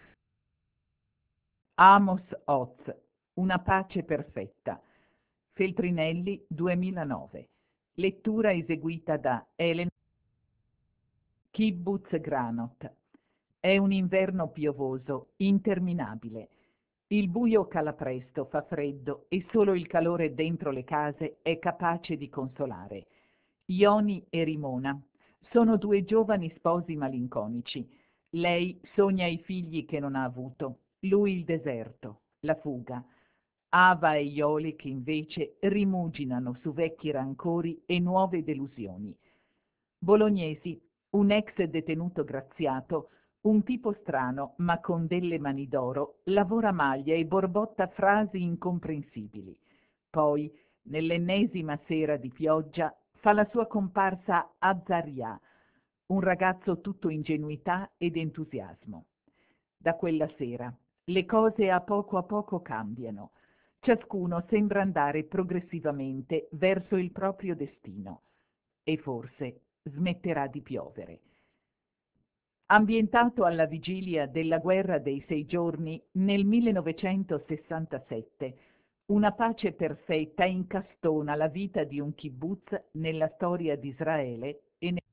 Amos Oz, Una pace perfetta. Feltrinelli, duemilanove. Lettura eseguita da Elena. Kibbutz Granot. È un inverno piovoso, interminabile. Il buio cala presto, fa freddo e solo il calore dentro le case è capace di consolare. Ioni e Rimona sono due giovani sposi malinconici. Lei sogna i figli che non ha avuto, lui il deserto, la fuga. Ava e Iolik invece rimuginano su vecchi rancori e nuove delusioni. Bolognesi, un ex detenuto graziato, un tipo strano ma con delle mani d'oro, lavora maglia e borbotta frasi incomprensibili. Poi, nell'ennesima sera di pioggia, fa la sua comparsa Azzaria, un ragazzo tutto ingenuità ed entusiasmo. Da quella sera le cose a poco a poco cambiano. Ciascuno sembra andare progressivamente verso il proprio destino e forse smetterà di piovere. Ambientato alla vigilia della guerra dei sei giorni nel millenovecentosessantasette, Una pace perfetta incastona la vita di un kibbutz nella storia di Israele e ne...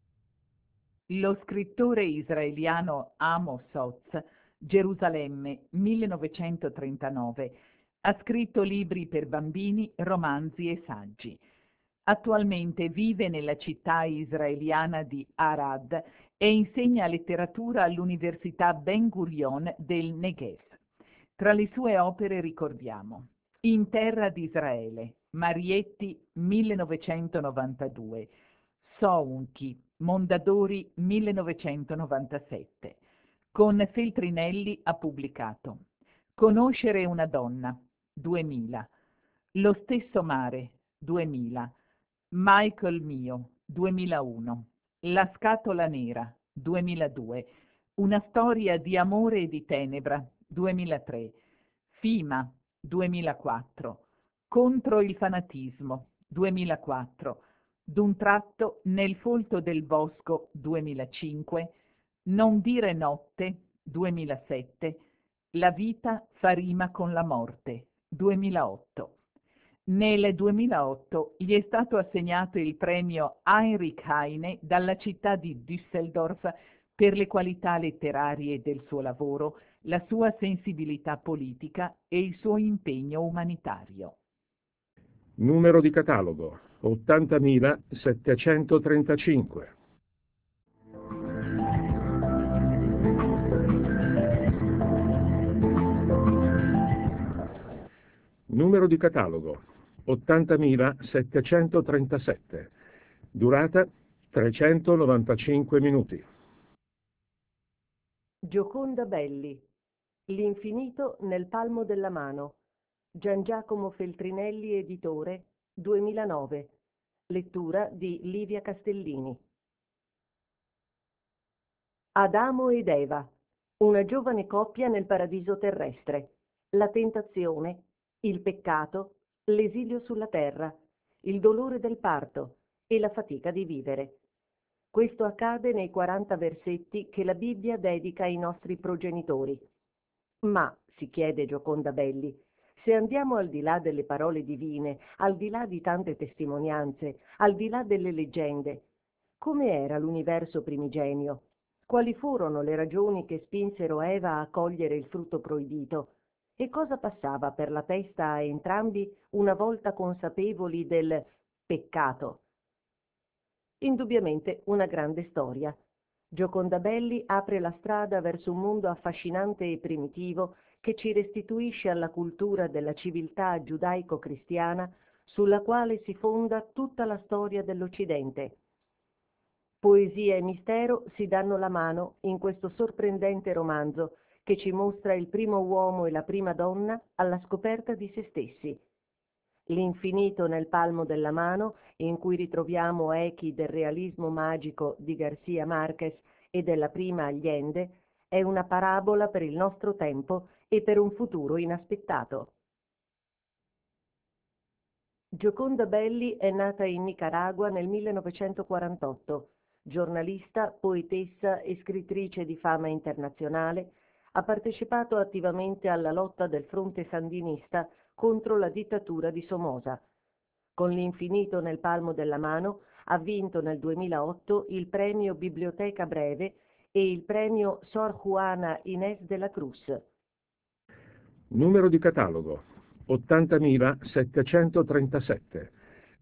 Lo scrittore israeliano Amos Oz, Gerusalemme, millenovecentotrentanove, ha scritto libri per bambini, romanzi e saggi. Attualmente vive nella città israeliana di Arad e insegna letteratura all'Università Ben Gurion del Negev. Tra le sue opere ricordiamo In terra di Israele, Marietti, millenovecentonovantadue, Sounchi, Mondadori, millenovecentonovantasette. Con Feltrinelli ha pubblicato Conoscere una donna, duemila, Lo stesso mare, duemila, Michael mio, duemilauno, La scatola nera, duemiladue, Una storia di amore e di tenebra, duemilatré, Fima, duemilaquattro, Contro il fanatismo, duemilaquattro, D'un tratto nel folto del bosco, duemilacinque, Non dire notte, duemilasette, La vita fa rima con la morte, duemilaotto. Nel duemilaotto gli è stato assegnato il premio Heinrich Heine dalla città di Düsseldorf per le qualità letterarie del suo lavoro, la sua sensibilità politica e il suo impegno umanitario. Numero di catalogo ottantamilasettecentotrentacinque. Numero di catalogo ottantamilasettecentotrentasette. Durata trecentonovantacinque minuti. Gioconda Belli, L'infinito nel palmo della mano, Gian Giacomo Feltrinelli, editore, duemilanove. Lettura di Livia Castellini. Adamo ed Eva, Una giovane coppia nel paradiso terrestre, la tentazione, il peccato, l'esilio sulla terra, il dolore del parto e la fatica di vivere. Questo accade nei quaranta versetti che la Bibbia dedica ai nostri progenitori. Ma, si chiede Gioconda Belli, se andiamo al di là delle parole divine, al di là di tante testimonianze, al di là delle leggende, come era l'universo primigenio? Quali furono le ragioni che spinsero Eva a cogliere il frutto proibito? E cosa passava per la testa a entrambi una volta consapevoli del peccato? Indubbiamente una grande storia. Gioconda Belli apre la strada verso un mondo affascinante e primitivo che ci restituisce alla cultura della civiltà giudaico-cristiana sulla quale si fonda tutta la storia dell'Occidente. Poesia e mistero si danno la mano in questo sorprendente romanzo che ci mostra il primo uomo e la prima donna alla scoperta di se stessi. L'infinito nel palmo della mano, in cui ritroviamo echi del realismo magico di García Márquez e della prima Allende, è una parabola per il nostro tempo e per un futuro inaspettato. Gioconda Belli è nata in Nicaragua nel millenovecentoquarantotto. Giornalista, poetessa e scrittrice di fama internazionale, ha partecipato attivamente alla lotta del fronte sandinista contro la dittatura di Somoza. Con L'infinito nel palmo della mano ha vinto nel duemilaotto il premio Biblioteca Breve e il premio Sor Juana Inés de la Cruz. Numero di catalogo ottantamila settecentotrentasette.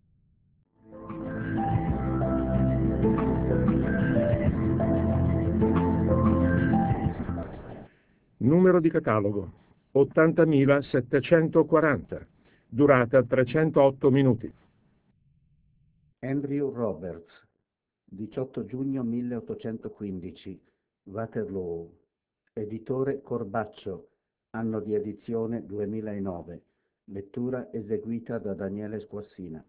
Numero di catalogo ottantamilasettecentoquaranta. Durata trecentootto minuti. Andrew Roberts, diciotto giugno milleottocentoquindici, Waterloo. Editore Corbaccio, anno di edizione duemilanove. Lettura eseguita da Daniele Squassina.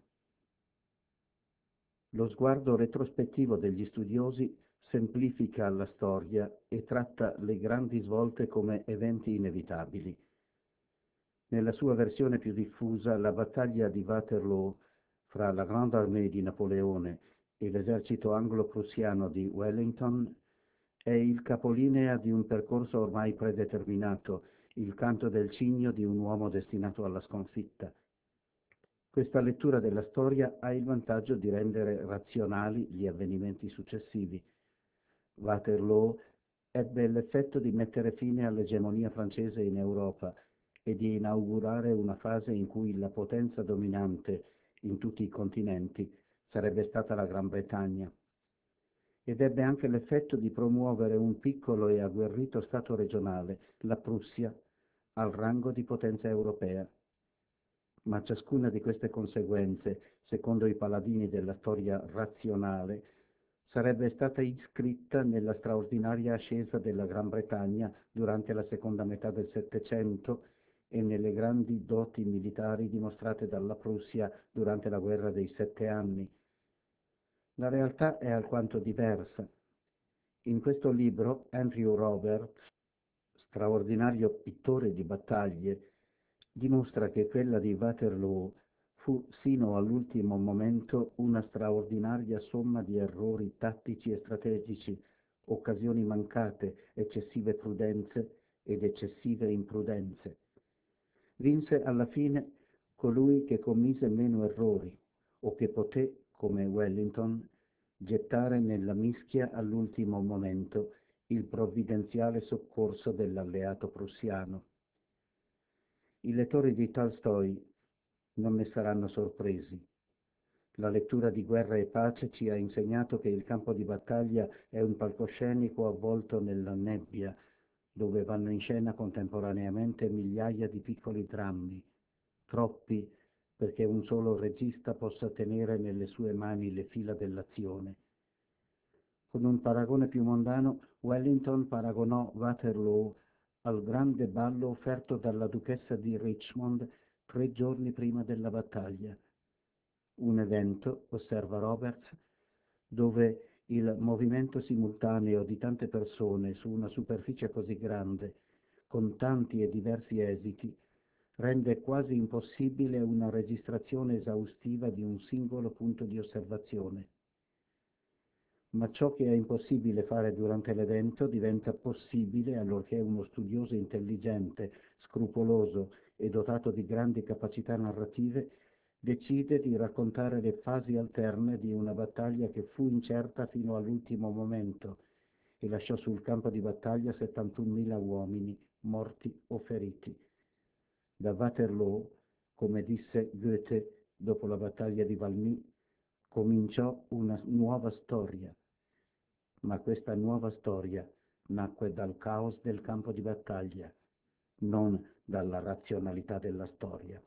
Lo sguardo retrospettivo degli studiosi semplifica la storia e tratta le grandi svolte come eventi inevitabili. Nella sua versione più diffusa, la battaglia di Waterloo fra la Grande Armée di Napoleone e l'esercito anglo-prussiano di Wellington è il capolinea di un percorso ormai predeterminato, il canto del cigno di un uomo destinato alla sconfitta. Questa lettura della storia ha il vantaggio di rendere razionali gli avvenimenti successivi. Waterloo ebbe l'effetto di mettere fine all'egemonia francese in Europa e di inaugurare una fase in cui la potenza dominante in tutti i continenti sarebbe stata la Gran Bretagna. Ed ebbe anche l'effetto di promuovere un piccolo e agguerrito stato regionale, la Prussia, al rango di potenza europea. Ma ciascuna di queste conseguenze, secondo i paladini della storia razionale, sarebbe stata iscritta nella straordinaria ascesa della Gran Bretagna durante la seconda metà del Settecento e nelle grandi doti militari dimostrate dalla Prussia durante la guerra dei Sette Anni. La realtà è alquanto diversa. In questo libro Andrew Roberts, straordinario pittore di battaglie, dimostra che quella di Waterloo fu sino all'ultimo momento una straordinaria somma di errori tattici e strategici, occasioni mancate, eccessive prudenze ed eccessive imprudenze. Vinse alla fine colui che commise meno errori o che poté, come Wellington, gettare nella mischia all'ultimo momento il provvidenziale soccorso dell'alleato prussiano. I lettori di Tolstoi non ne saranno sorpresi. La lettura di Guerra e Pace ci ha insegnato che il campo di battaglia è un palcoscenico avvolto nella nebbia, dove vanno in scena contemporaneamente migliaia di piccoli drammi, troppi perché un solo regista possa tenere nelle sue mani le fila dell'azione. Con un paragone più mondano, Wellington paragonò Waterloo al grande ballo offerto dalla duchessa di Richmond tre giorni prima della battaglia. Un evento, osserva Roberts, dove il movimento simultaneo di tante persone su una superficie così grande, con tanti e diversi esiti, rende quasi impossibile una registrazione esaustiva di un singolo punto di osservazione. Ma ciò che è impossibile fare durante l'evento diventa possibile allorché uno studioso intelligente, scrupoloso e dotato di grandi capacità narrative decide di raccontare le fasi alterne di una battaglia che fu incerta fino all'ultimo momento e lasciò sul campo di battaglia settantunomila uomini, morti o feriti. Da Waterloo, come disse Goethe dopo la battaglia di Valmy, cominciò una nuova storia. Ma questa nuova storia nacque dal caos del campo di battaglia, non dalla razionalità della storia.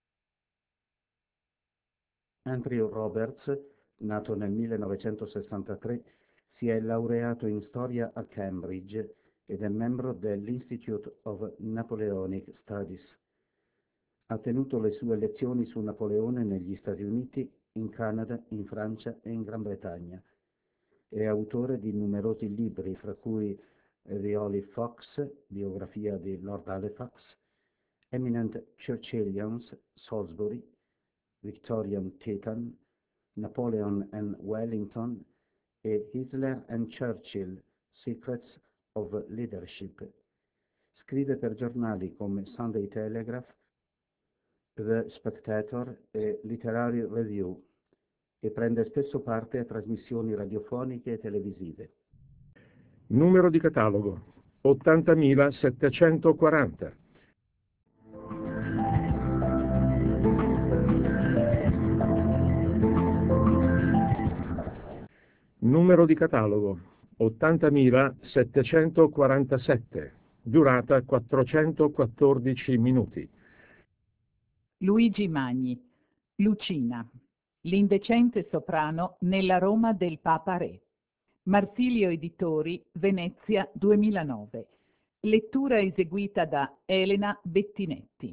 Andrew Roberts, nato nel millenovecentosessantatré, si è laureato in storia a Cambridge ed è membro dell'Institute of Napoleonic Studies. Ha tenuto le sue lezioni su Napoleone negli Stati Uniti, in Canada, in Francia e in Gran Bretagna. È autore di numerosi libri, fra cui The Holy Fox, biografia di Lord Halifax, Eminent Churchillians, Salisbury, Victorian Titan, Napoleon and Wellington e Hitler and Churchill, Secrets of Leadership. Scrive per giornali come Sunday Telegraph, The Spectator e Literary Review e prende spesso parte a trasmissioni radiofoniche e televisive. Numero di catalogo ottantamilasettecentoquaranta. Numero di catalogo ottantamilasettecentoquarantasette. Durata quattrocentoquattordici minuti. Luigi Magni, Lucina, l'indecente soprano nella Roma del Papa Re. Marsilio Editori, Venezia duemilanove. Lettura eseguita da Elena Bettinetti.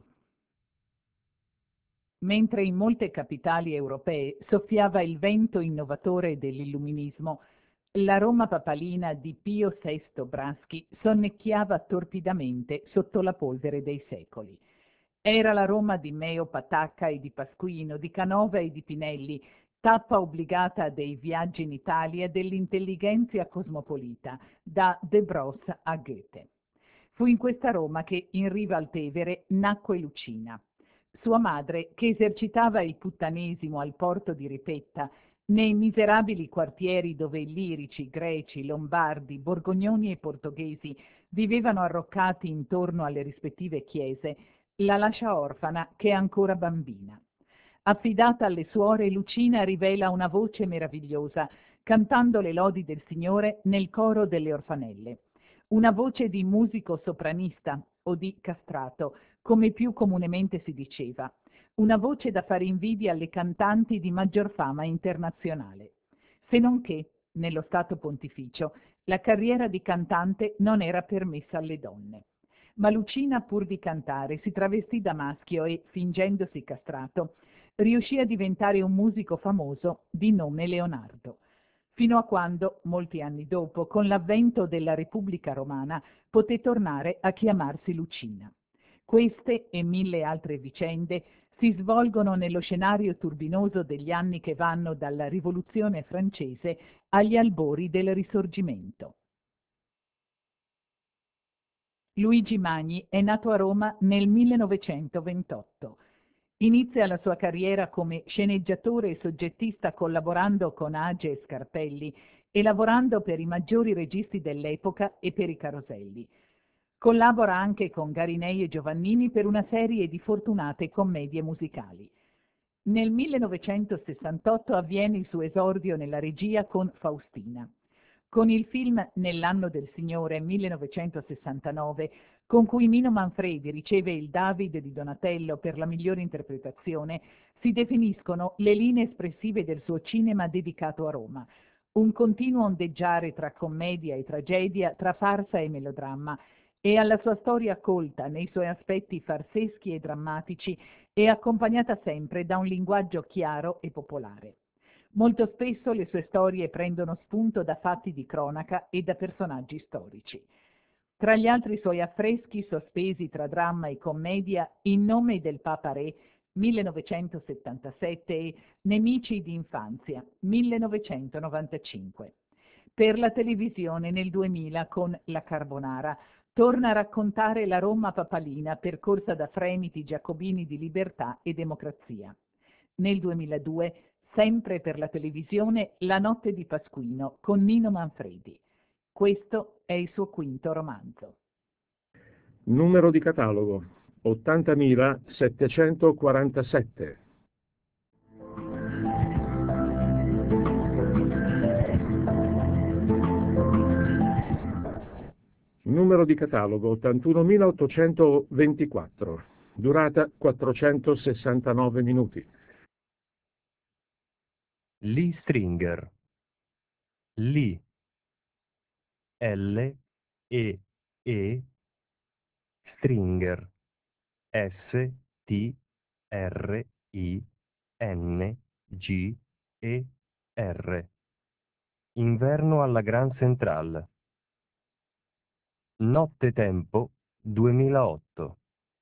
Mentre in molte capitali europee soffiava il vento innovatore dell'illuminismo, la Roma papalina di Pio sesto Braschi sonnecchiava torpidamente sotto la polvere dei secoli. Era la Roma di Meo Patacca e di Pasquino, di Canova e di Pinelli, tappa obbligata dei viaggi in Italia dell'intellighenzia cosmopolita, da De Bros a Goethe. Fu in questa Roma che, in riva al Tevere, nacque Lucina. Sua madre, che esercitava il puttanesimo al porto di Ripetta, nei miserabili quartieri dove lirici, greci, lombardi, borgognoni e portoghesi vivevano arroccati intorno alle rispettive chiese, la lascia orfana che è ancora bambina. Affidata alle suore, Lucina rivela una voce meravigliosa, cantando le lodi del Signore nel coro delle orfanelle. Una voce di musico sopranista o di castrato, come più comunemente si diceva. Una voce da fare invidia alle cantanti di maggior fama internazionale. Se non che, nello Stato Pontificio, la carriera di cantante non era permessa alle donne. Ma Lucina, pur di cantare, si travestì da maschio e, fingendosi castrato, riuscì a diventare un musico famoso di nome Leonardo, fino a quando, molti anni dopo, con l'avvento della Repubblica Romana, poté tornare a chiamarsi Lucina. Queste e mille altre vicende si svolgono nello scenario turbinoso degli anni che vanno dalla Rivoluzione francese agli albori del Risorgimento. Luigi Magni è nato a Roma nel millenovecentoventotto. Inizia la sua carriera come sceneggiatore e soggettista collaborando con Age e Scarpelli e lavorando per i maggiori registi dell'epoca e per i Caroselli. Collabora anche con Garinei e Giovannini per una serie di fortunate commedie musicali. Nel millenovecentosessantotto avviene il suo esordio nella regia con Faustina. Con il film Nell'anno del Signore millenovecentosessantanove, con cui Mino Manfredi riceve il David di Donatello per la migliore interpretazione, si definiscono le linee espressive del suo cinema dedicato a Roma, un continuo ondeggiare tra commedia e tragedia, tra farsa e melodramma, e alla sua storia colta nei suoi aspetti farseschi e drammatici è accompagnata sempre da un linguaggio chiaro e popolare. Molto spesso le sue storie prendono spunto da fatti di cronaca e da personaggi storici. Tra gli altri suoi affreschi sospesi tra dramma e commedia, In nome del Papa Re, millenovecentosettantasette e Nemici d'infanzia, millenovecentonovantacinque. Per la televisione nel duemila con La Carbonara torna a raccontare la Roma papalina percorsa da fremiti giacobini di libertà e democrazia. Nel duemiladue, sempre per la televisione, La notte di Pasquino con Nino Manfredi. Questo è il suo quinto romanzo. Numero di catalogo ottantamilasettecentoquarantasette. Numero di catalogo ottantunomilaottocentoventiquattro. Durata quattrocentosessantanove minuti. Lee Stringer. Lee. L E E Stringer. S T R I N G E R. Inverno alla Grand Central. Nottetempo duemilaotto.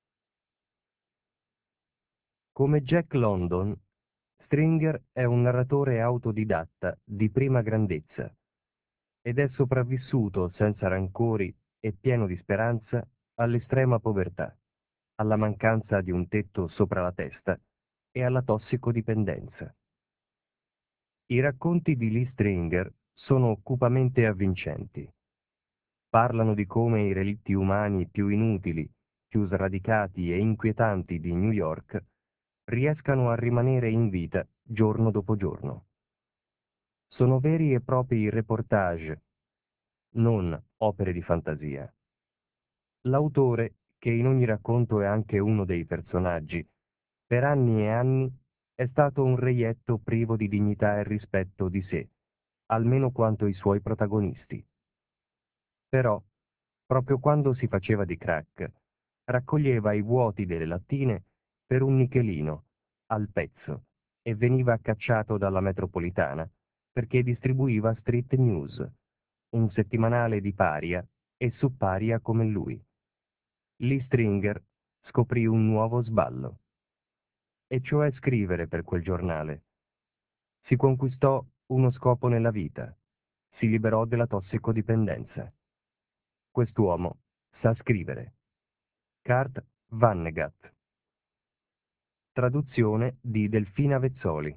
Come Jack London, Stringer è un narratore autodidatta di prima grandezza ed è sopravvissuto senza rancori e pieno di speranza all'estrema povertà, alla mancanza di un tetto sopra la testa e alla tossicodipendenza. I racconti di Lee Stringer sono occupamente avvincenti. Parlano di come i relitti umani più inutili, più sradicati e inquietanti di New York riescano a rimanere in vita giorno dopo giorno. Sono veri e propri reportage, non opere di fantasia. L'autore, che in ogni racconto è anche uno dei personaggi, per anni e anni è stato un reietto privo di dignità e rispetto di sé, almeno quanto i suoi protagonisti. Però, proprio quando si faceva di crack, raccoglieva i vuoti delle lattine per un nichelino, al pezzo, e veniva cacciato dalla metropolitana perché distribuiva Street News, un settimanale di paria e su paria come lui. Lee Stringer scoprì un nuovo sballo, e cioè scrivere per quel giornale. Si conquistò uno scopo nella vita, si liberò della tossicodipendenza. Quest'uomo sa scrivere. Kurt Vonnegut. Traduzione di Delfina Vezzoli.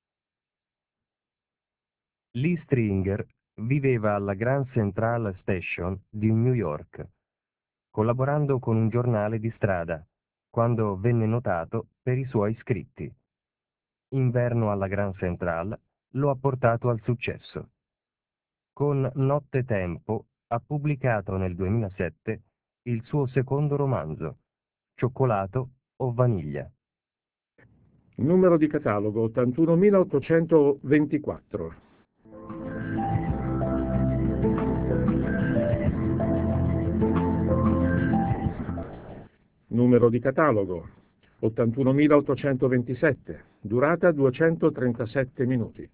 Lee Stringer viveva alla Grand Central Station di New York, collaborando con un giornale di strada, quando venne notato per i suoi scritti. Inverno alla Grand Central lo ha portato al successo. Con Nottetempo ha pubblicato nel duemilasette il suo secondo romanzo, Cioccolato o Vaniglia. Numero di catalogo ottantunomilaottocentoventiquattro. Numero di catalogo ottantunomilaottocentoventisette. Durata duecentotrentasette minuti.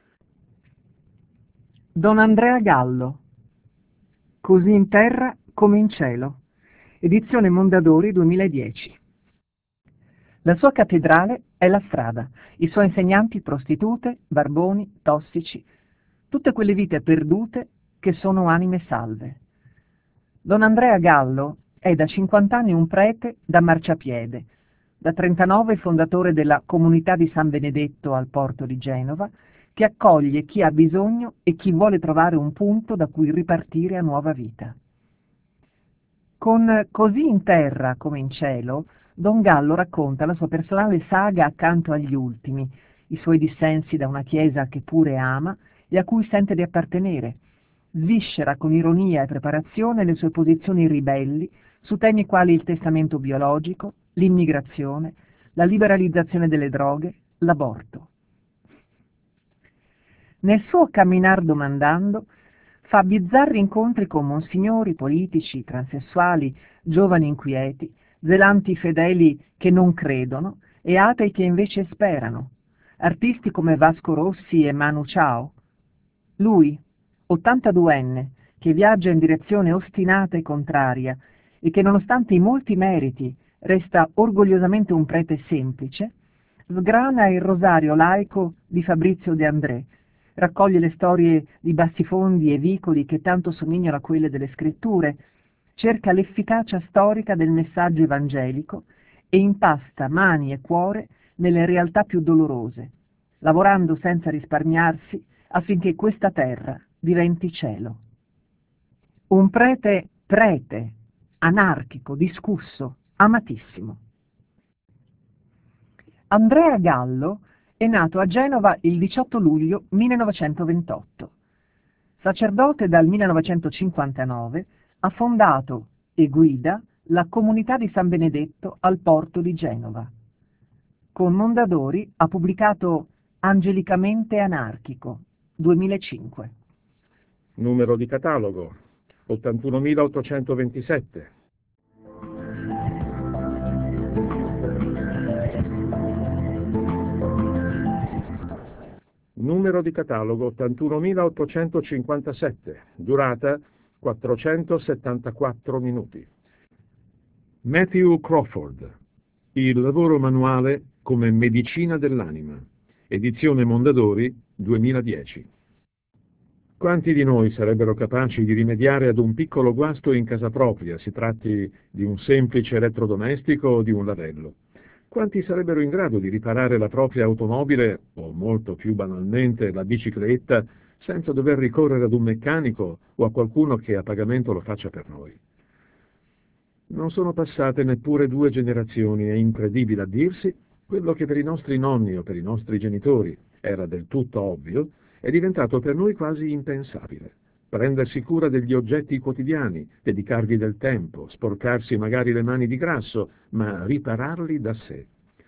Don Andrea Gallo. Così in terra come in cielo. Edizione Mondadori duemiladieci. La sua cattedrale è la strada, i suoi insegnanti prostitute, barboni, tossici, tutte quelle vite perdute che sono anime salve. Don Andrea Gallo è da cinquant'anni un prete da marciapiede, da trentanove fondatore della Comunità di San Benedetto al porto di Genova, che accoglie chi ha bisogno e chi vuole trovare un punto da cui ripartire a nuova vita. Con Così in terra come in cielo, Don Gallo racconta la sua personale saga accanto agli ultimi, i suoi dissensi da una chiesa che pure ama e a cui sente di appartenere, sviscera con ironia e preparazione le sue posizioni ribelli su temi quali il testamento biologico, l'immigrazione, la liberalizzazione delle droghe, l'aborto. Nel suo Camminar domandando fa bizzarri incontri con monsignori, politici, transessuali, giovani inquieti, zelanti fedeli che non credono e atei che invece sperano, artisti come Vasco Rossi e Manu Chao. Lui, ottantaduenne, che viaggia in direzione ostinata e contraria e che nonostante i molti meriti resta orgogliosamente un prete semplice, sgrana il rosario laico di Fabrizio De André, raccoglie le storie di bassifondi e vicoli che tanto somigliano a quelle delle scritture, cerca l'efficacia storica del messaggio evangelico e impasta mani e cuore nelle realtà più dolorose, lavorando senza risparmiarsi affinché questa terra diventi cielo. Un prete prete, anarchico, discusso, amatissimo. Andrea Gallo è nato a Genova il diciotto luglio millenovecentoventotto. Sacerdote dal millenovecentocinquantanove, ha fondato e guida la comunità di San Benedetto al porto di Genova. Con Mondadori ha pubblicato Angelicamente anarchico, duemilacinque. Numero di catalogo ottantunomilaottocentoventisette. Numero di catalogo ottantunomilaottocentocinquantasette, durata quattrocentosettantaquattro minuti. Matthew Crawford, Il lavoro manuale come medicina dell'anima, edizione Mondadori duemiladieci. Quanti di noi sarebbero capaci di rimediare ad un piccolo guasto in casa propria, si tratti di un semplice elettrodomestico o di un lavello? Quanti sarebbero in grado di riparare la propria automobile, o molto più banalmente la bicicletta, senza dover ricorrere ad un meccanico o a qualcuno che a pagamento lo faccia per noi? Non sono passate neppure due generazioni, è incredibile a dirsi, quello che per i nostri nonni o per i nostri genitori era del tutto ovvio, è diventato per noi quasi impensabile. Prendersi cura degli oggetti quotidiani, dedicargli del tempo, sporcarsi magari le mani di grasso, ma ripararli da sé.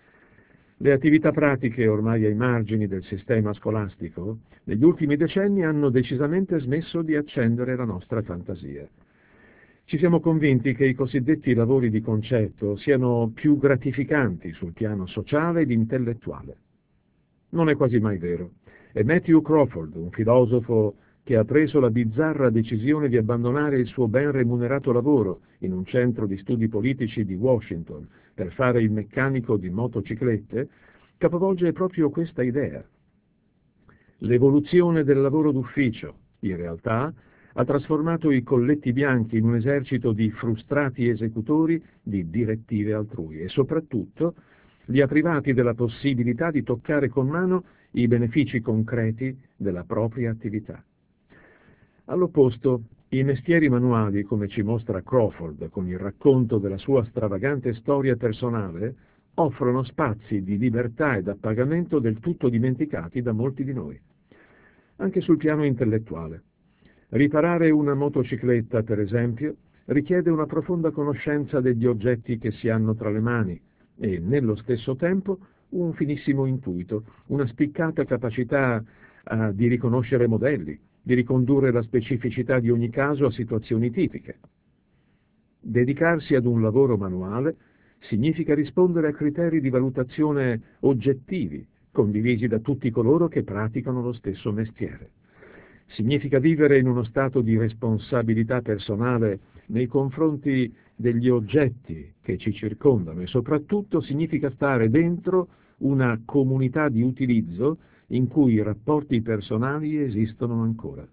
Le attività pratiche ormai ai margini del sistema scolastico, negli ultimi decenni hanno decisamente smesso di accendere la nostra fantasia. Ci siamo convinti che i cosiddetti lavori di concetto siano più gratificanti sul piano sociale ed intellettuale. Non è quasi mai vero. È Matthew Crawford, un filosofo che ha preso la bizzarra decisione di abbandonare il suo ben remunerato lavoro in un centro di studi politici di Washington per fare il meccanico di motociclette, capovolge proprio questa idea. L'evoluzione del lavoro d'ufficio, in realtà, ha trasformato i colletti bianchi in un esercito di frustrati esecutori di direttive altrui e soprattutto li ha privati della possibilità di toccare con mano i benefici concreti della propria attività. All'opposto, i mestieri manuali, come ci mostra Crawford con il racconto della sua stravagante storia personale, offrono spazi di libertà ed appagamento del tutto dimenticati da molti di noi. Anche sul piano intellettuale. Riparare una motocicletta, per esempio, richiede una profonda conoscenza degli oggetti che si hanno tra le mani e, nello stesso tempo, un finissimo intuito, una spiccata capacità uh, di riconoscere modelli, di ricondurre la specificità di ogni caso a situazioni tipiche. Dedicarsi ad un lavoro manuale significa rispondere a criteri di valutazione oggettivi, condivisi da tutti coloro che praticano lo stesso mestiere. Significa vivere in uno stato di responsabilità personale nei confronti degli oggetti che ci circondano e soprattutto significa stare dentro una comunità di utilizzo in cui i rapporti personali esistono ancora.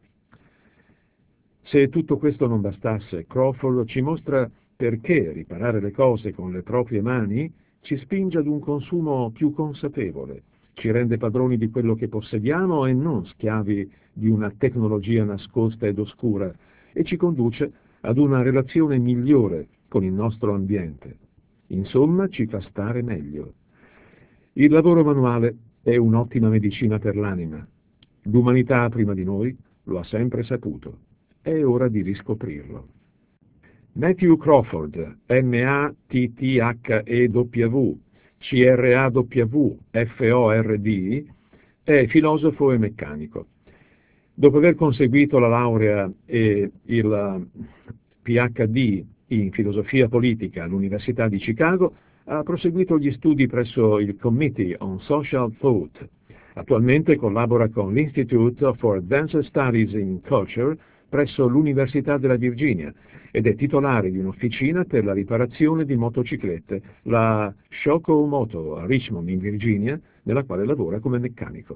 Se tutto questo non bastasse, Crawford ci mostra perché riparare le cose con le proprie mani ci spinge ad un consumo più consapevole, ci rende padroni di quello che possediamo e non schiavi di una tecnologia nascosta ed oscura, e ci conduce ad una relazione migliore con il nostro ambiente. Insomma, ci fa stare meglio. Il lavoro manuale è un'ottima medicina per l'anima. L'umanità prima di noi lo ha sempre saputo. È ora di riscoprirlo. Matthew Crawford, M A T T H E W, C R A W F O R D, è filosofo e meccanico. Dopo aver conseguito la laurea e il P H D in filosofia politica all'Università di Chicago, ha proseguito gli studi presso il Committee on Social Thought Attualmente collabora con l'Institute for Advanced Studies in Culture presso l'Università della Virginia ed è titolare di un'officina per la riparazione di motociclette, la Shoko Moto a Richmond in Virginia, nella quale lavora come meccanico.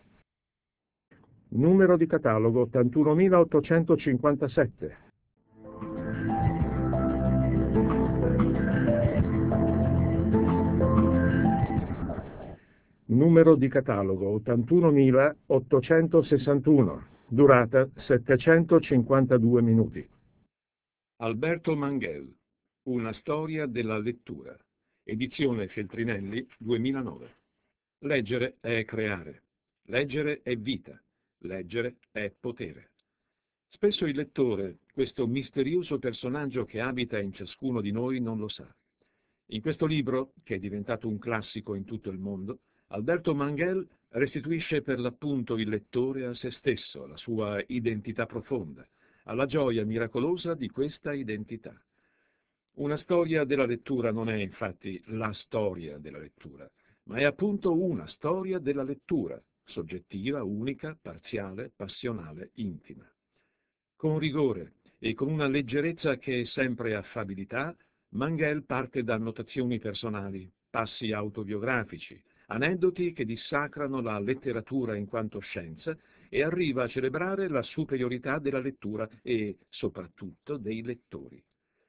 Numero di catalogo ottantunomilaottocentocinquantasette. Numero di catalogo ottantunomilaottocentosessantuno, durata settecentocinquantadue minuti. Alberto Manghel, Una storia della lettura, edizione Feltrinelli duemilanove. Leggere è creare, leggere è vita, leggere è potere. Spesso il lettore, questo misterioso personaggio che abita in ciascuno di noi, non lo sa. In questo libro, che è diventato un classico in tutto il mondo, Alberto Manghel restituisce per l'appunto il lettore a se stesso, alla sua identità profonda, alla gioia miracolosa di questa identità. Una storia della lettura non è infatti la storia della lettura, ma è appunto una storia della lettura, soggettiva, unica, parziale, passionale, intima. Con rigore e con una leggerezza che è sempre affabilità, Manghel parte da annotazioni personali, passi autobiografici, aneddoti che dissacrano la letteratura in quanto scienza e arriva a celebrare la superiorità della lettura e, soprattutto, dei lettori.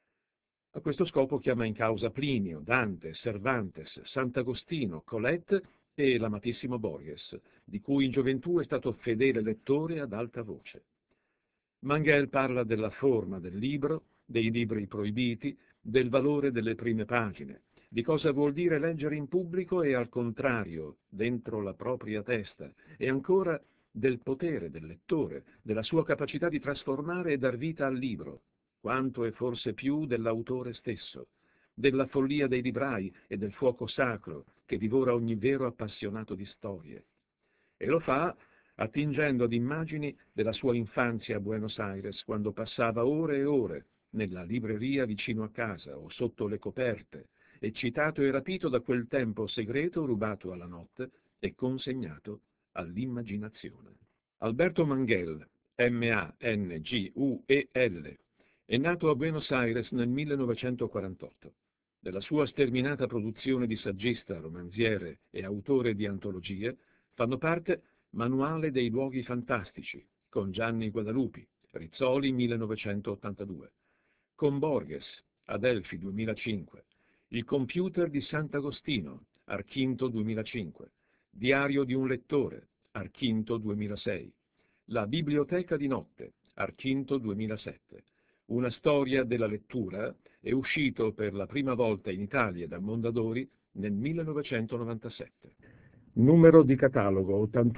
A questo scopo chiama in causa Plinio, Dante, Cervantes, Sant'Agostino, Colette e l'amatissimo Borges, di cui in gioventù è stato fedele lettore ad alta voce. Manghel parla della forma del libro, dei libri proibiti, del valore delle prime pagine, di cosa vuol dire leggere in pubblico e al contrario, dentro la propria testa, e ancora del potere del lettore, della sua capacità di trasformare e dar vita al libro, quanto e forse più dell'autore stesso, della follia dei librai e del fuoco sacro che divora ogni vero appassionato di storie. E lo fa attingendo ad immagini della sua infanzia a Buenos Aires, quando passava ore e ore nella libreria vicino a casa o sotto le coperte, eccitato e rapito da quel tempo segreto rubato alla notte e consegnato all'immaginazione. Alberto Manghel, M A N G U E L, è nato a Buenos Aires nel millenovecentoquarantotto. Della sua sterminata produzione di saggista, romanziere e autore di antologie fanno parte Manuale dei luoghi fantastici, con Gianni Guadalupi, Rizzoli millenovecentottantadue, con Borges, Adelphi duemilacinque, Il computer di Sant'Agostino, Archinto duemilacinque, Diario di un lettore, Archinto duemilasei, La biblioteca di notte, Archinto duemilasette, Una storia della lettura è uscito per la prima volta in Italia da Mondadori nel millenovecentonovantasette. Numero di catalogo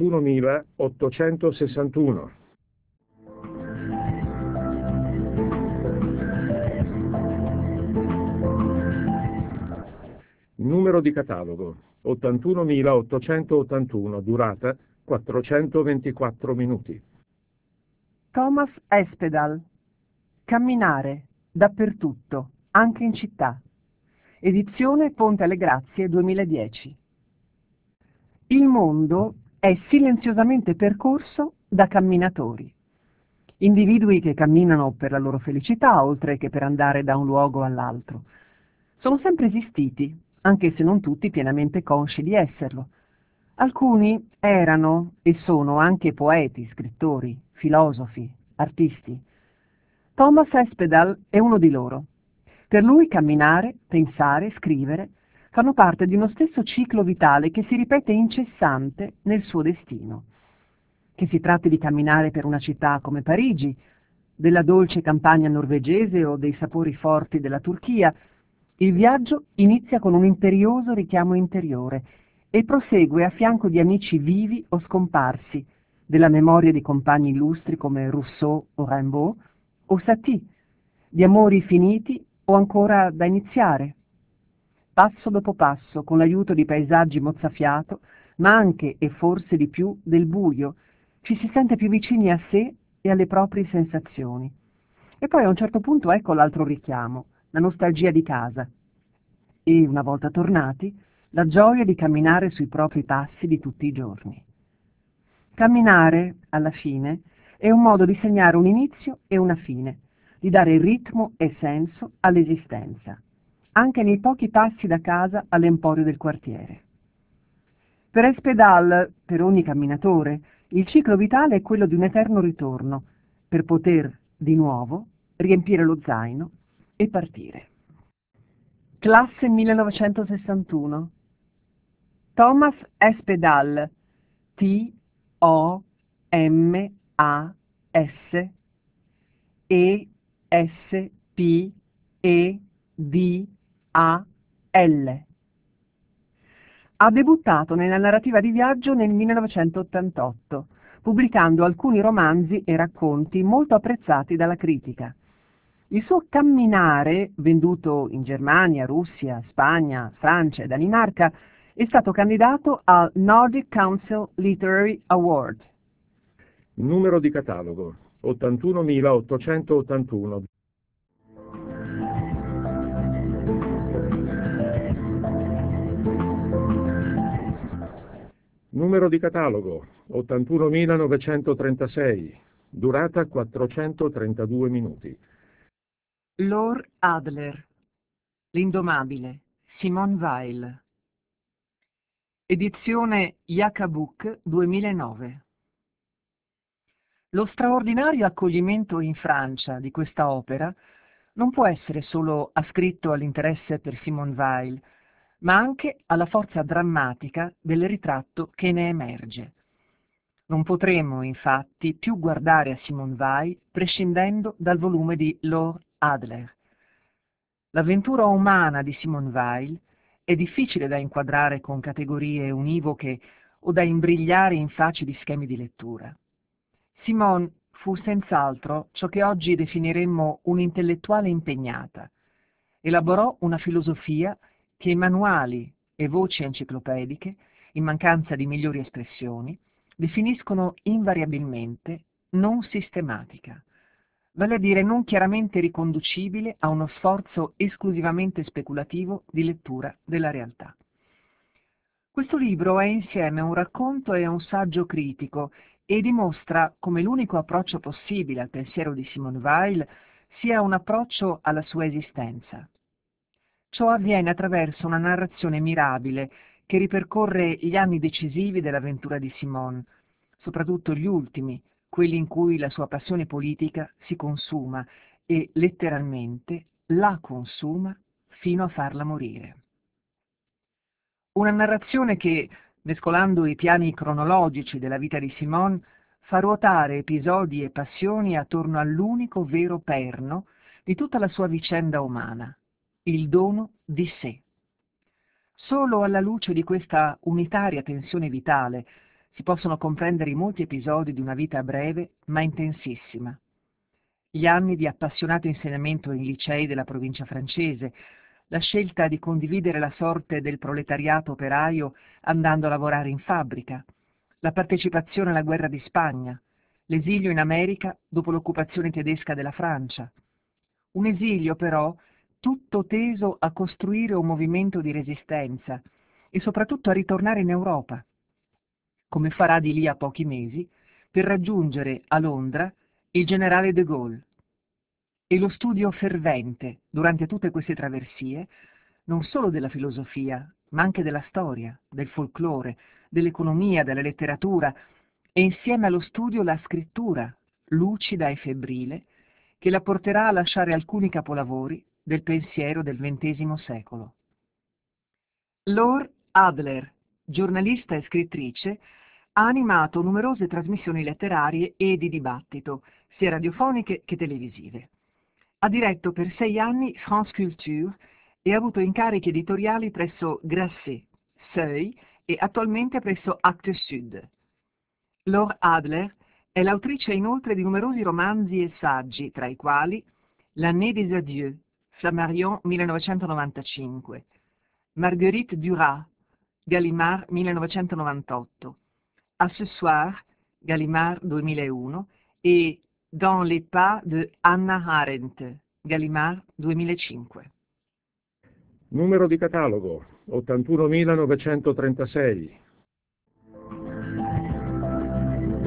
ottantunomilaottocentosessantuno. Numero di catalogo ottantunomilaottocentottantuno, durata quattrocentoventiquattro minuti. Thomas Espedal, Camminare, dappertutto, anche in città. Edizione Ponte alle Grazie duemiladieci. Il mondo è silenziosamente percorso da camminatori. Individui che camminano per la loro felicità, oltre che per andare da un luogo all'altro. Sono sempre esistiti, anche se non tutti pienamente consci di esserlo. Alcuni erano e sono anche poeti, scrittori, filosofi, artisti. Thomas Espedal è uno di loro. Per lui camminare, pensare, scrivere fanno parte di uno stesso ciclo vitale che si ripete incessante nel suo destino. Che si tratti di camminare per una città come Parigi, della dolce campagna norvegese o dei sapori forti della Turchia, il viaggio inizia con un imperioso richiamo interiore e prosegue a fianco di amici vivi o scomparsi, della memoria di compagni illustri come Rousseau o Rimbaud, o Satie, di amori finiti o ancora da iniziare. Passo dopo passo, con l'aiuto di paesaggi mozzafiato, ma anche e forse di più del buio, ci si sente più vicini a sé e alle proprie sensazioni. E poi a un certo punto ecco l'altro richiamo, la nostalgia di casa. E, una volta tornati, la gioia di camminare sui propri passi di tutti i giorni. Camminare, alla fine, è un modo di segnare un inizio e una fine, di dare ritmo e senso all'esistenza, anche nei pochi passi da casa all'emporio del quartiere. Per Espedal, per ogni camminatore, il ciclo vitale è quello di un eterno ritorno, per poter, di nuovo, riempire lo zaino e partire. Classe millenovecentosessantuno. Thomas Espedal, T O M A S E S P E D A L. Ha debuttato nella narrativa di viaggio nel millenovecentottantotto, pubblicando alcuni romanzi e racconti molto apprezzati dalla critica. Il suo Camminare, venduto in Germania, Russia, Spagna, Francia e Danimarca, è stato candidato al Nordic Council Literary Award. Numero di catalogo ottantunomilaottocentottantuno. Numero di catalogo ottantunomilanovecentotrentasei. Durata quattrocentotrentadue minuti. Lord Adler. L'indomabile. Simone Weil. Edizione Yakabuk duemilanove. Lo straordinario accoglimento in Francia di questa opera non può essere solo ascritto all'interesse per Simone Weil, ma anche alla forza drammatica del ritratto che ne emerge. Non potremo, infatti, più guardare a Simone Weil prescindendo dal volume di Lord Adler. L'avventura umana di Simone Weil è difficile da inquadrare con categorie univoche o da imbrigliare in facili schemi di lettura. Simone fu senz'altro ciò che oggi definiremmo un'intellettuale impegnata. Elaborò una filosofia che manuali e voci enciclopediche, in mancanza di migliori espressioni, definiscono invariabilmente non sistematica, vale a dire non chiaramente riconducibile a uno sforzo esclusivamente speculativo di lettura della realtà. Questo libro è insieme un racconto e un saggio critico e dimostra come l'unico approccio possibile al pensiero di Simone Weil sia un approccio alla sua esistenza. Ciò avviene attraverso una narrazione mirabile che ripercorre gli anni decisivi dell'avventura di Simone, soprattutto gli ultimi, quelli in cui la sua passione politica si consuma e, letteralmente, la consuma fino a farla morire. Una narrazione che, mescolando i piani cronologici della vita di Simone, fa ruotare episodi e passioni attorno all'unico vero perno di tutta la sua vicenda umana, il dono di sé. Solo alla luce di questa unitaria tensione vitale si possono comprendere i molti episodi di una vita breve ma intensissima. Gli anni di appassionato insegnamento in licei della provincia francese, la scelta di condividere la sorte del proletariato operaio andando a lavorare in fabbrica, la partecipazione alla guerra di Spagna, l'esilio in America dopo l'occupazione tedesca della Francia. Un esilio, però, tutto teso a costruire un movimento di resistenza e soprattutto a ritornare in Europa, come farà di lì a pochi mesi, per raggiungere a Londra il generale de Gaulle. E lo studio fervente, durante tutte queste traversie, non solo della filosofia, ma anche della storia, del folklore, dell'economia, della letteratura, e insieme allo studio la scrittura, lucida e febbrile, che la porterà a lasciare alcuni capolavori del pensiero del ventesimo secolo. Lord Adler, giornalista e scrittrice, ha animato numerose trasmissioni letterarie e di dibattito, sia radiofoniche che televisive. Ha diretto per sei anni France Culture e ha avuto incarichi editoriali presso Grasset, Seuil e attualmente presso Actes Sud. Lord Adler è l'autrice inoltre di numerosi romanzi e saggi, tra i quali L'année des adieux, Flammarion millenovecentonovantacinque, Marguerite Duras, Gallimard millenovecentonovantotto, À ce soir, Gallimard duemilauno e Dans les pas de Hannah Arendt, Gallimard duemilacinque. Numero di catalogo ottantunomilanovecentotrentasei.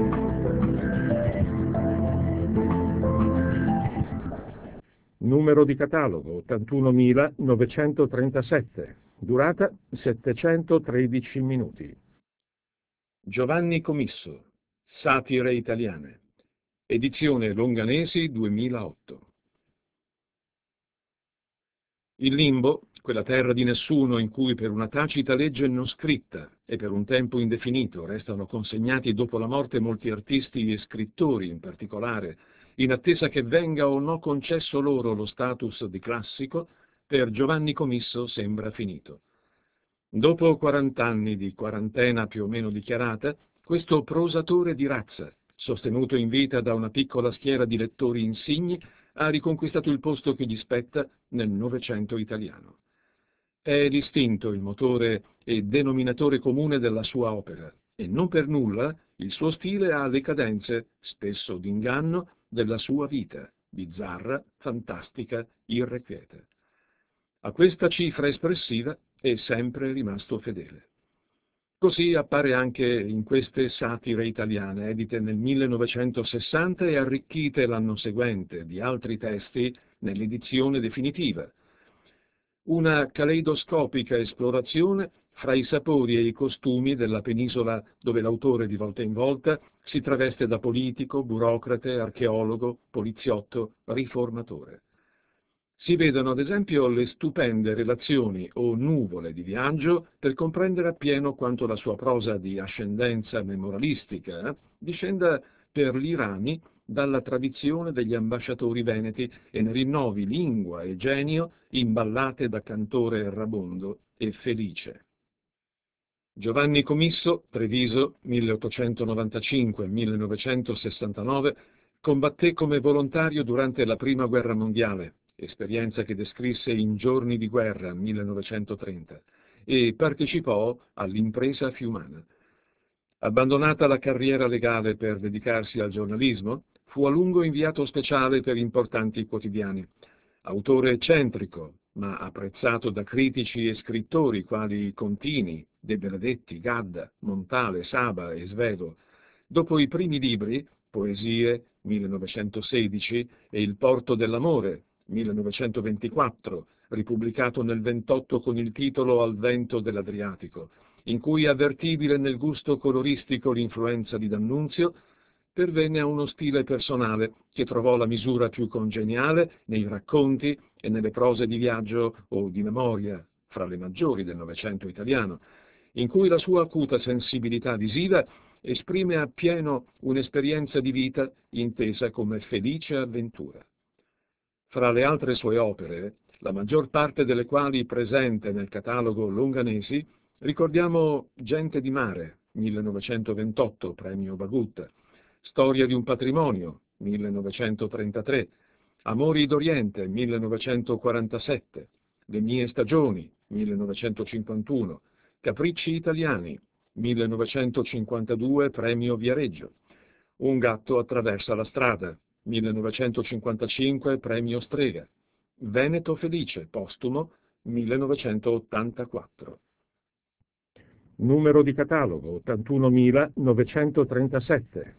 Numero di catalogo ottantunomilanovecentotrentasette. Durata settecentotredici minuti. Giovanni Comisso. Satire italiane. Edizione Longanesi duemilaotto. Il limbo, quella terra di nessuno in cui per una tacita legge non scritta e per un tempo indefinito restano consegnati dopo la morte molti artisti e scrittori in particolare, in attesa che venga o no concesso loro lo status di classico, per Giovanni Comisso sembra finito. Dopo quarant'anni di quarantena più o meno dichiarata, questo prosatore di razza, sostenuto in vita da una piccola schiera di lettori insigni, ha riconquistato il posto che gli spetta nel Novecento italiano. È l'istinto il motore e denominatore comune della sua opera, e non per nulla il suo stile ha le cadenze, spesso d'inganno, della sua vita, bizzarra, fantastica, irrequieta. A questa cifra espressiva è sempre rimasto fedele. Così appare anche in queste satire italiane, edite nel millenovecentosessanta e arricchite l'anno seguente di altri testi nell'edizione definitiva. Una caleidoscopica esplorazione fra i sapori e i costumi della penisola dove l'autore di volta in volta si traveste da politico, burocrate, archeologo, poliziotto, riformatore. Si vedono ad esempio le stupende relazioni o nuvole di viaggio per comprendere appieno quanto la sua prosa di ascendenza memorialistica eh, discenda per gli rami dalla tradizione degli ambasciatori veneti e ne rinnovi lingua e genio imballate da cantore errabondo e felice. Giovanni Comisso, Treviso, milleottocentonovantacinque millenovecentosessantanove, combatté come volontario durante la Prima Guerra Mondiale, esperienza che descrisse in Giorni di guerra, millenovecentotrenta, e partecipò all'impresa fiumana. Abbandonata la carriera legale per dedicarsi al giornalismo, fu a lungo inviato speciale per importanti quotidiani. Autore eccentrico, ma apprezzato da critici e scrittori quali Contini, De Benedetti, Gadda, Montale, Saba e Svevo. Dopo i primi libri, Poesie, millenovecentosedici, e Il porto dell'amore, millenovecentoventiquattro, ripubblicato nel ventotto con il titolo Al vento dell'Adriatico, in cui è avvertibile nel gusto coloristico l'influenza di D'Annunzio, pervenne a uno stile personale che trovò la misura più congeniale nei racconti e nelle prose di viaggio o di memoria, fra le maggiori del Novecento italiano, in cui la sua acuta sensibilità visiva esprime appieno un'esperienza di vita intesa come felice avventura. Fra le altre sue opere, la maggior parte delle quali presente nel catalogo Longanesi, ricordiamo Gente di mare, millenovecentoventotto, premio Bagut, Storia di un patrimonio, millenovecentotrentatré, Amori d'Oriente, millenovecentoquarantasette, Le mie stagioni, millenovecentocinquantuno, Capricci italiani, millenovecentocinquantadue, premio Viareggio, Un gatto attraversa la strada, millenovecentocinquantacinque, premio Strega, Veneto felice, postumo, millenovecentottantaquattro. Numero di catalogo ottantunomilanovecentotrentasette.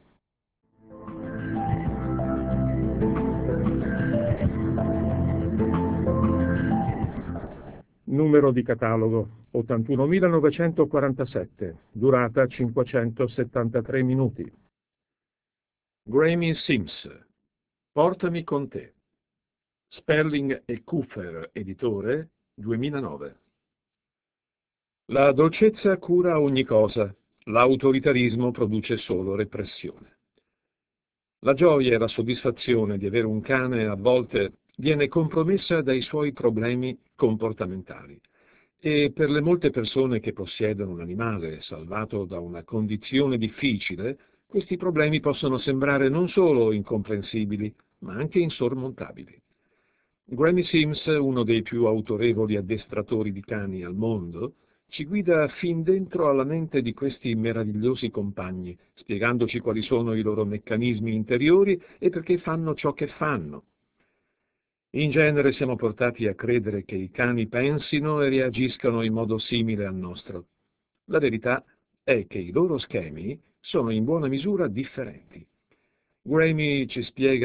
Numero di catalogo ottantunomilanovecentokwarantasette. Durata cinquecentosettantatré minuti. Graeme Sims. Portami con te. Sperling e Kuffer, editore, duemilanove. La dolcezza cura ogni cosa, l'autoritarismo produce solo repressione. La gioia e la soddisfazione di avere un cane a volte viene compromessa dai suoi problemi comportamentali e per le molte persone che possiedono un animale salvato da una condizione difficile, questi problemi possono sembrare non solo incomprensibili, ma anche insormontabili. Graeme Sims, uno dei più autorevoli addestratori di cani al mondo, ci guida fin dentro alla mente di questi meravigliosi compagni, spiegandoci quali sono i loro meccanismi interiori e perché fanno ciò che fanno. In genere siamo portati a credere che i cani pensino e reagiscano in modo simile al nostro. La verità è che i loro schemi sono in buona misura differenti. Graeme ci spiega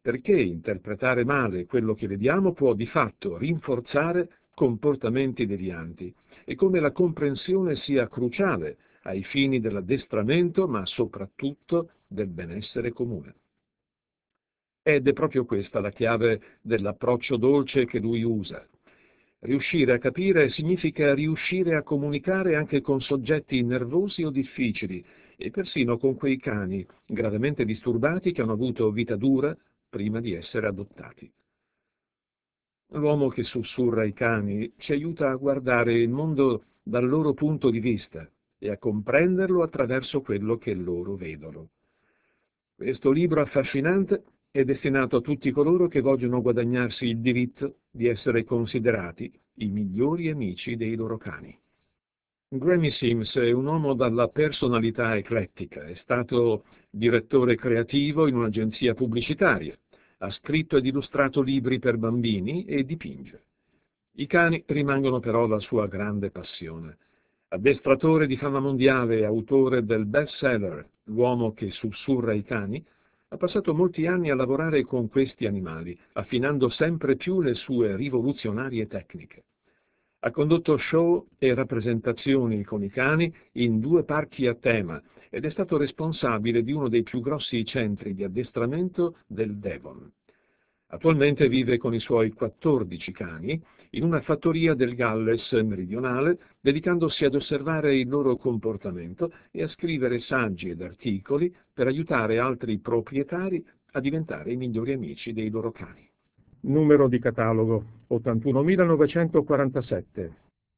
perché interpretare male quello che vediamo può di fatto rinforzare comportamenti devianti e come la comprensione sia cruciale ai fini dell'addestramento, ma soprattutto del benessere comune. Ed è proprio questa la chiave dell'approccio dolce che lui usa. Riuscire a capire significa riuscire a comunicare anche con soggetti nervosi o difficili, e persino con quei cani gravemente disturbati che hanno avuto vita dura prima di essere adottati. L'uomo che sussurra ai cani ci aiuta a guardare il mondo dal loro punto di vista e a comprenderlo attraverso quello che loro vedono. Questo libro affascinante è destinato a tutti coloro che vogliono guadagnarsi il diritto di essere considerati i migliori amici dei loro cani. Grammy Sims è un uomo dalla personalità eclettica, è stato direttore creativo in un'agenzia pubblicitaria, ha scritto ed illustrato libri per bambini e dipinge. I cani rimangono però la sua grande passione. Addestratore di fama mondiale e autore del bestseller L'uomo che sussurra ai cani, ha passato molti anni a lavorare con questi animali, affinando sempre più le sue rivoluzionarie tecniche. Ha condotto show e rappresentazioni con i cani in due parchi a tema ed è stato responsabile di uno dei più grossi centri di addestramento del Devon. Attualmente vive con i suoi quattordici cani in una fattoria del Galles meridionale, dedicandosi ad osservare il loro comportamento e a scrivere saggi ed articoli per aiutare altri proprietari a diventare i migliori amici dei loro cani. Numero di catalogo ottantunomilanovancentoquarantasette.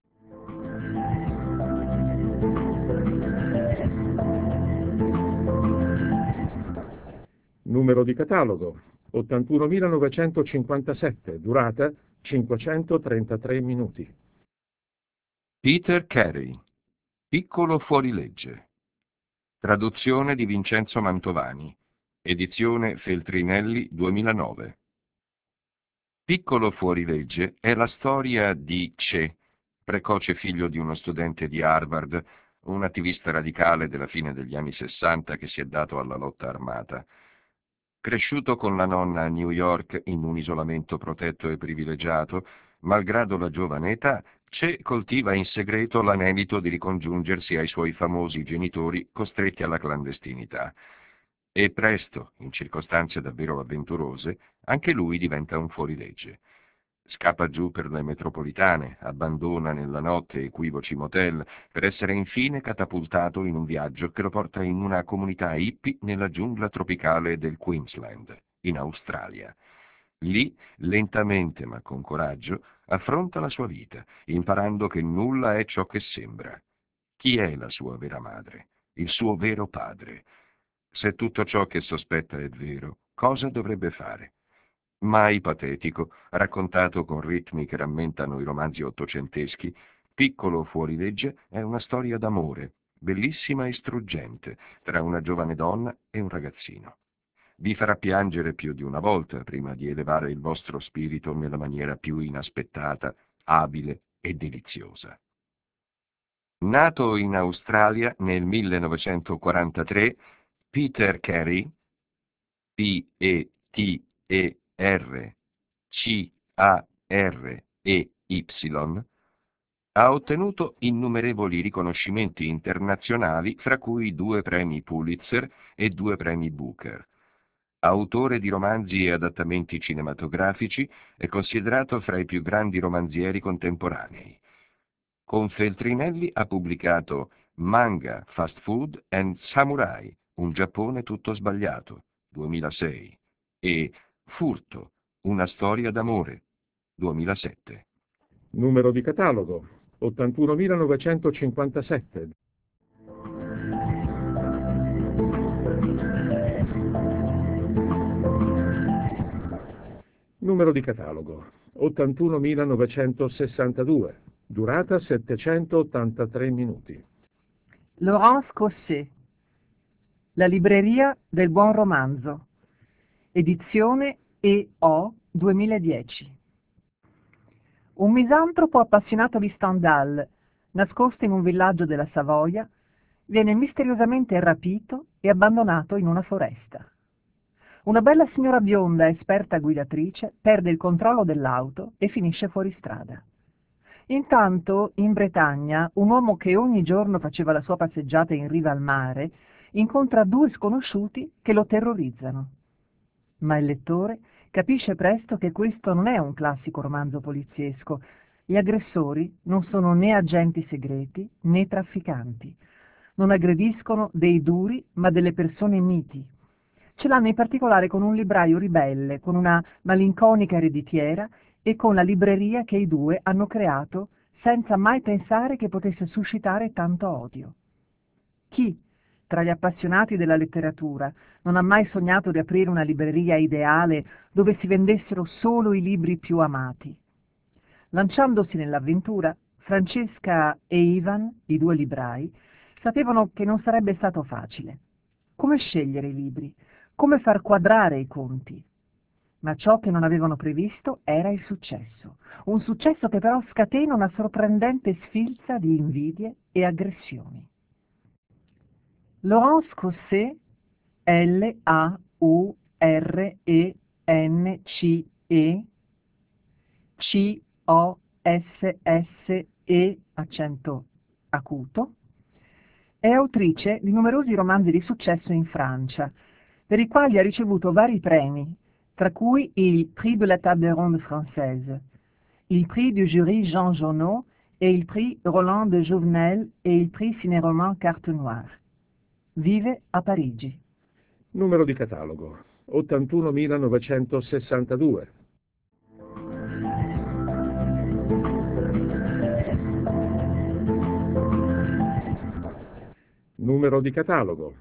Numero di catalogo ottantunomilanovancentocinquantasette, durata cinquecentotrentatré minuti. Peter Carey, Piccolo fuorilegge. Traduzione di Vincenzo Mantovani. Edizione Feltrinelli duemilanove. Piccolo fuorilegge è la storia di Che, precoce figlio di uno studente di Harvard, un attivista radicale della fine degli anni sessanta che si è dato alla lotta armata. Cresciuto con la nonna a New York in un isolamento protetto e privilegiato, malgrado la giovane età, Che coltiva in segreto l'anelito di ricongiungersi ai suoi famosi genitori costretti alla clandestinità. E presto, in circostanze davvero avventurose, anche lui diventa un fuorilegge. Scappa giù per le metropolitane, abbandona nella notte equivoci motel, per essere infine catapultato in un viaggio che lo porta in una comunità hippie nella giungla tropicale del Queensland, in Australia. Lì, lentamente ma con coraggio, affronta la sua vita, imparando che nulla è ciò che sembra. Chi è la sua vera madre? Il suo vero padre? Se tutto ciò che sospetta è vero, cosa dovrebbe fare? Mai patetico, raccontato con ritmi che rammentano i romanzi ottocenteschi, Piccolo fuorilegge è una storia d'amore, bellissima e struggente, tra una giovane donna e un ragazzino. Vi farà piangere più di una volta prima di elevare il vostro spirito nella maniera più inaspettata, abile e deliziosa. Nato in Australia nel millenovecentoquarantatré, Peter Carey, P E T E R C A R E Y, ha ottenuto innumerevoli riconoscimenti internazionali, fra cui due premi Pulitzer e due premi Booker. Autore di romanzi e adattamenti cinematografici, è considerato fra i più grandi romanzieri contemporanei. Con Feltrinelli ha pubblicato Manga, Fast Food and Samurai, un Giappone tutto sbagliato, duemilasei, e Furto, una storia d'amore, duemilasette. Numero di catalogo ottantunomilanovancentocinquantasette. Numero di catalogo ottantunomilanovecentosessantadue, durata settecentottantatré minuti. Laurence Cosset, La libreria del buon romanzo, edizione E O duemiladieci. Un misantropo appassionato di Stendhal, nascosto in un villaggio della Savoia, viene misteriosamente rapito e abbandonato in una foresta. Una bella signora bionda, esperta guidatrice, perde il controllo dell'auto e finisce fuori strada. Intanto, in Bretagna, un uomo che ogni giorno faceva la sua passeggiata in riva al mare incontra due sconosciuti che lo terrorizzano. Ma il lettore capisce presto che questo non è un classico romanzo poliziesco. Gli aggressori non sono né agenti segreti né trafficanti. Non aggrediscono dei duri, ma delle persone miti. Ce l'hanno in particolare con un libraio ribelle, con una malinconica ereditiera e con la libreria che i due hanno creato senza mai pensare che potesse suscitare tanto odio. Chi, tra gli appassionati della letteratura, non ha mai sognato di aprire una libreria ideale dove si vendessero solo i libri più amati? Lanciandosi nell'avventura, Francesca e Ivan, i due librai, sapevano che non sarebbe stato facile. Come scegliere i libri? Come far quadrare i conti? Ma ciò che non avevano previsto era il successo, un successo che però scatena una sorprendente sfilza di invidie e aggressioni. Laurence Cosset, L A U R E N C E, C O S S E, accento acuto, è autrice di numerosi romanzi di successo in Francia, per i quali ha ricevuto vari premi, tra cui il Prix de la Table Ronde Française, il Prix du Jury Jean Genot e il Prix Roland de Jouvenel e il Prix Ciné-Roman Carte Noire. Vive a Parigi. Numero di catalogo ottantunomilanovecentosessantadue. Numero di catalogo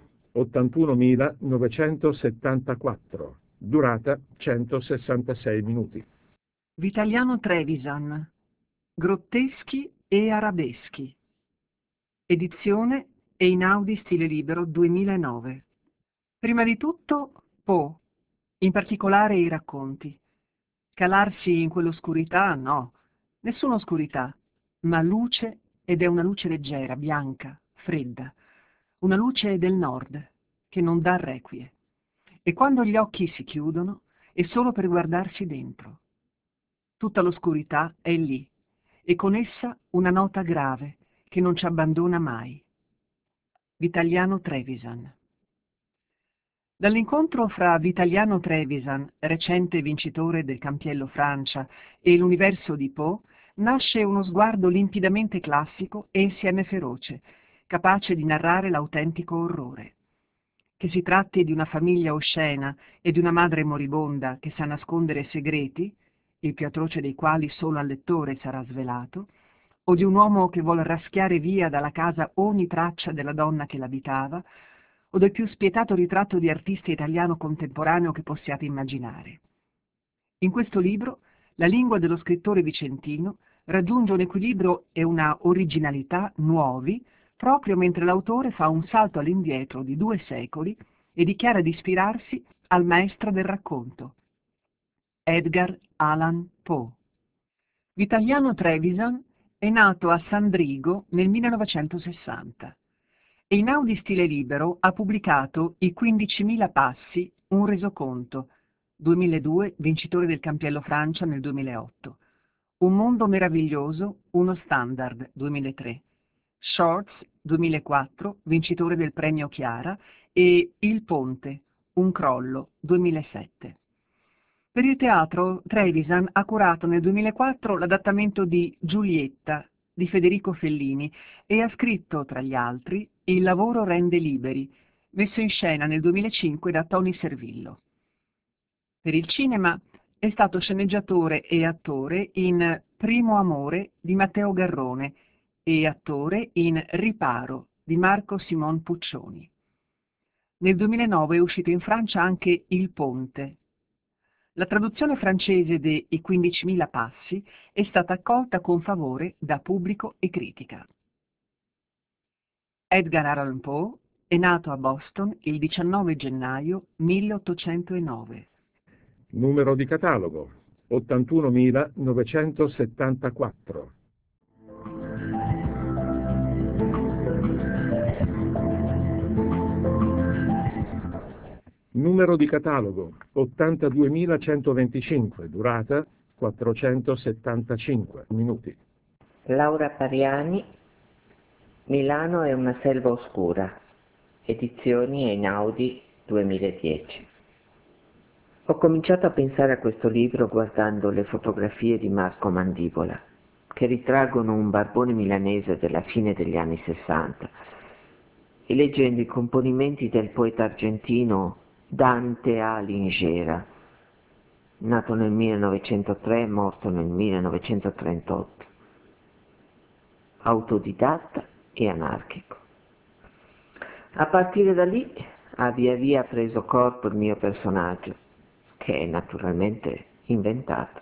ottantunomilanovecentossettantaquattro. Durata centosessantasei minuti. Vitaliano Trevisan, Grotteschi e arabeschi. Edizione Einaudi Stile Libero duemilanove. Prima di tutto Poe, in particolare i racconti. Calarsi in quell'oscurità, no, nessuna oscurità, ma luce, ed è una luce leggera, bianca, fredda, una luce del nord, che non dà requie. E quando gli occhi si chiudono, è solo per guardarsi dentro. Tutta l'oscurità è lì, e con essa una nota grave, che non ci abbandona mai. Vitaliano Trevisan. Dall'incontro fra Vitaliano Trevisan, recente vincitore del Campiello Francia, e l'universo di Poe, nasce uno sguardo limpidamente classico e insieme feroce, capace di narrare l'autentico orrore. Che si tratti di una famiglia oscena e di una madre moribonda che sa nascondere segreti, il più atroce dei quali solo al lettore sarà svelato, o di un uomo che vuol raschiare via dalla casa ogni traccia della donna che l'abitava, o del più spietato ritratto di artista italiano contemporaneo che possiate immaginare. In questo libro la lingua dello scrittore vicentino raggiunge un equilibrio e una originalità nuovi proprio mentre l'autore fa un salto all'indietro di due secoli e dichiara di ispirarsi al maestro del racconto, Edgar Allan Poe. Vitaliano Trevisan è nato a Sandrigo nel millenovecentosessanta. Einaudi Stile Libero ha pubblicato I quindicimila passi, un resoconto, duemiladue, vincitore del Campiello Francia nel duemilaotto. Un mondo meraviglioso, uno standard, duemilatré. Shorts, duemilaquattro, vincitore del premio Chiara, e Il Ponte, un crollo, duemilasette. Per il teatro, Trevisan ha curato nel duemilaquattro l'adattamento di Giulietta di Federico Fellini e ha scritto, tra gli altri, Il lavoro rende liberi, messo in scena nel duemilacinque da Tony Servillo. Per il cinema è stato sceneggiatore e attore in Primo amore di Matteo Garrone e attore in Riparo di Marco Simon Puccioni. Nel duemilanove è uscito in Francia anche Il Ponte. La traduzione francese de I quindicimila passi è stata accolta con favore da pubblico e critica. Edgar Allan Poe è nato a Boston il diciannove gennaio milleottocentonove. Numero di catalogo ottantunomilanovecentossettantaquattro. Numero di catalogo ottantaduemilacentoventicinque, durata quattrocentosettantacinque minuti. Laura Pariani, Milano è una selva oscura, edizioni Einaudi duemiladieci. Ho cominciato a pensare a questo libro guardando le fotografie di Marco Mandibola, che ritraggono un barbone milanese della fine degli anni sessanta, e leggendo i componimenti del poeta argentino Dante Alighiera, nato nel millenovecentotre e morto nel millenovecentotrentotto, autodidatta e anarchico. A partire da lì ha via via preso corpo il mio personaggio, che è naturalmente inventato.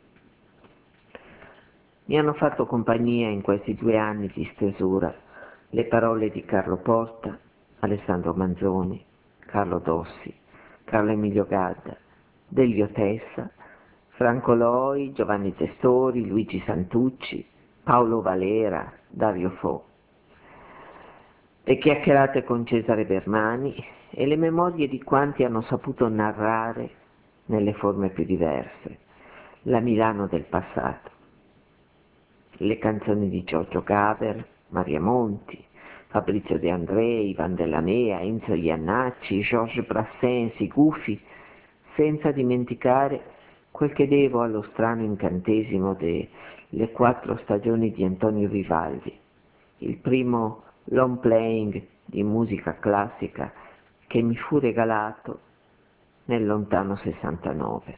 Mi hanno fatto compagnia in questi due anni di stesura le parole di Carlo Porta, Alessandro Manzoni, Carlo Dossi, Carlo Emilio Gadda, Delio Tessa, Franco Loi, Giovanni Testori, Luigi Santucci, Paolo Valera, Dario Fo, le chiacchierate con Cesare Bermani e le memorie di quanti hanno saputo narrare, nelle forme più diverse, la Milano del passato. Le canzoni di Giorgio Gaber, Maria Monti, Fabrizio De André, Ivan Della Mea, Enzo Iannacci, Georges Brassens, i Gufi, senza dimenticare quel che devo allo strano incantesimo delle quattro stagioni di Antonio Vivaldi, il primo long playing di musica classica che mi fu regalato nel lontano sessantanove.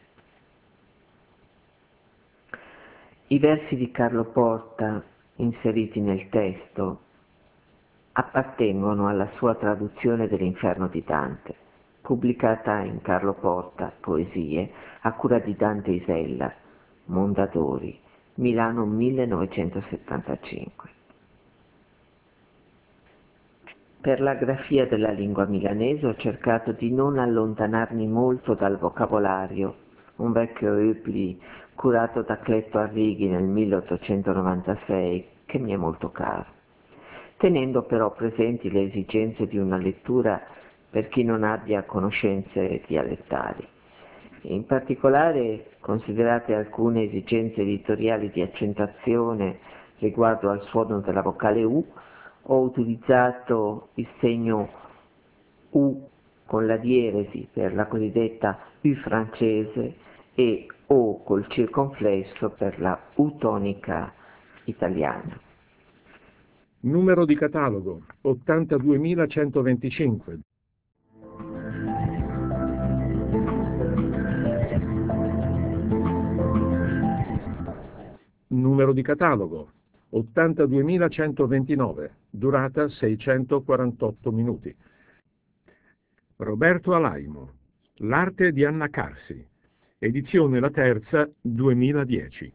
I versi di Carlo Porta inseriti nel testo appartengono alla sua traduzione dell'Inferno di Dante, pubblicata in Carlo Porta Poesie a cura di Dante Isella, Mondadori, Milano millenovecentosettantacinque. Per la grafia della lingua milanese ho cercato di non allontanarmi molto dal vocabolario, un vecchio Eupli curato da Cletto Arrighi nel milleottocentonovantasei, che mi è molto caro, tenendo però presenti le esigenze di una lettura per chi non abbia conoscenze dialettali. In particolare, considerate alcune esigenze editoriali di accentuazione riguardo al suono della vocale U, ho utilizzato il segno U con la dieresi per la cosiddetta U francese e O col circonflesso per la U tonica italiana. Numero di catalogo ottantaduemilacentoventicinque. Numero di catalogo ottantaduemilacentoventinove, durata seicentoquarantotto minuti. Roberto Alaimo, L'arte di annacarsi, edizione La Terza, duemiladieci.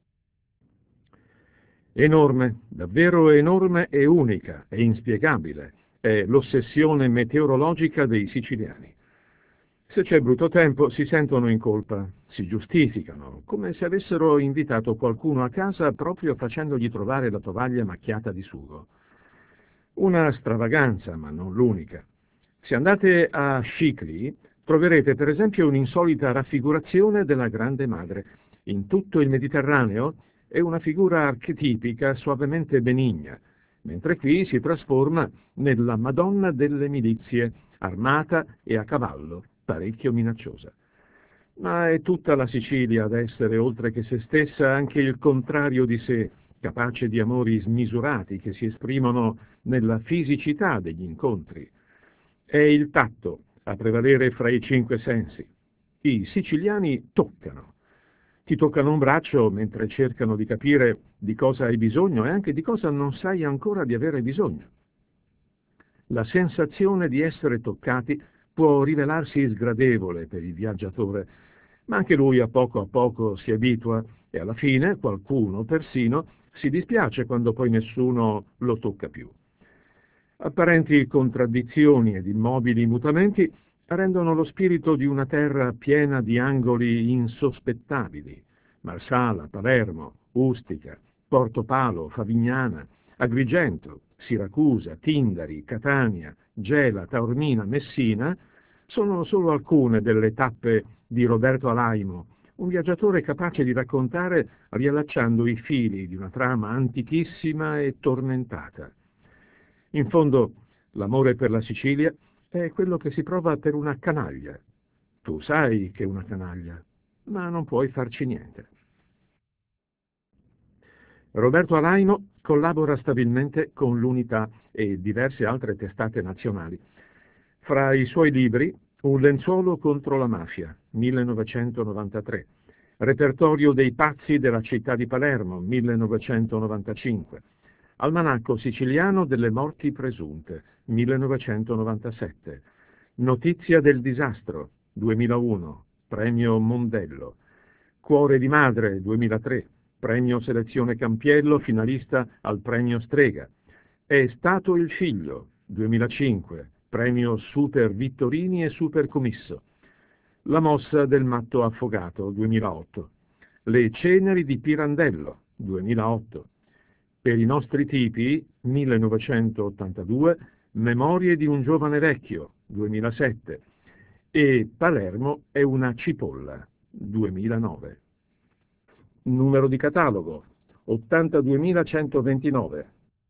Enorme, davvero enorme e unica e inspiegabile è l'ossessione meteorologica dei siciliani. Se c'è brutto tempo si sentono in colpa, si giustificano, come se avessero invitato qualcuno a casa proprio facendogli trovare la tovaglia macchiata di sugo. Una stravaganza, ma non l'unica. Se andate a Scicli, troverete per esempio un'insolita raffigurazione della Grande Madre. In tutto il Mediterraneo è una figura archetipica suavemente benigna, mentre qui si trasforma nella Madonna delle milizie, armata e a cavallo, parecchio minacciosa. Ma è tutta la Sicilia ad essere, oltre che se stessa, anche il contrario di sé, capace di amori smisurati che si esprimono nella fisicità degli incontri. È il tatto a prevalere fra i cinque sensi. I siciliani toccano. Ti toccano un braccio mentre cercano di capire di cosa hai bisogno e anche di cosa non sai ancora di avere bisogno. La sensazione di essere toccati può rivelarsi sgradevole per il viaggiatore, ma anche lui a poco a poco si abitua e alla fine qualcuno persino si dispiace quando poi nessuno lo tocca più. Apparenti contraddizioni ed immobili mutamenti rendono lo spirito di una terra piena di angoli insospettabili: Marsala, Palermo, Ustica, Porto Palo, Favignana, Agrigento, Siracusa, Tindari, Catania, Gela, Taormina, Messina, Sono solo alcune delle tappe di Roberto Alaimo, un viaggiatore capace di raccontare riallacciando i fili di una trama antichissima e tormentata. In fondo, l'amore per la Sicilia è quello che si prova per una canaglia. Tu sai che è una canaglia, ma non puoi farci niente. Roberto Alaimo collabora stabilmente con l'Unità e diverse altre testate nazionali. Fra i suoi libri, Un lenzuolo contro la mafia, millenovecentonovantatré, Repertorio dei pazzi della città di Palermo, millenovecentonovantacinque, Almanacco siciliano delle morti presunte, millenovecentonovantasette, Notizia del disastro, duemilauno, premio Mondello, Cuore di madre, duemilatré, premio Selezione Campiello, finalista al premio Strega, È stato il figlio, duemilacinque, premio Super Vittorini e Super Commisso, La mossa del matto affogato, duemilaotto, Le ceneri di Pirandello, duemilaotto, Per i nostri tipi, millenovecentottantadue, Memorie di un giovane vecchio, duemilasette, e Palermo è una cipolla, duemilanove. Numero di catalogo ottantaduemilacentoventinove.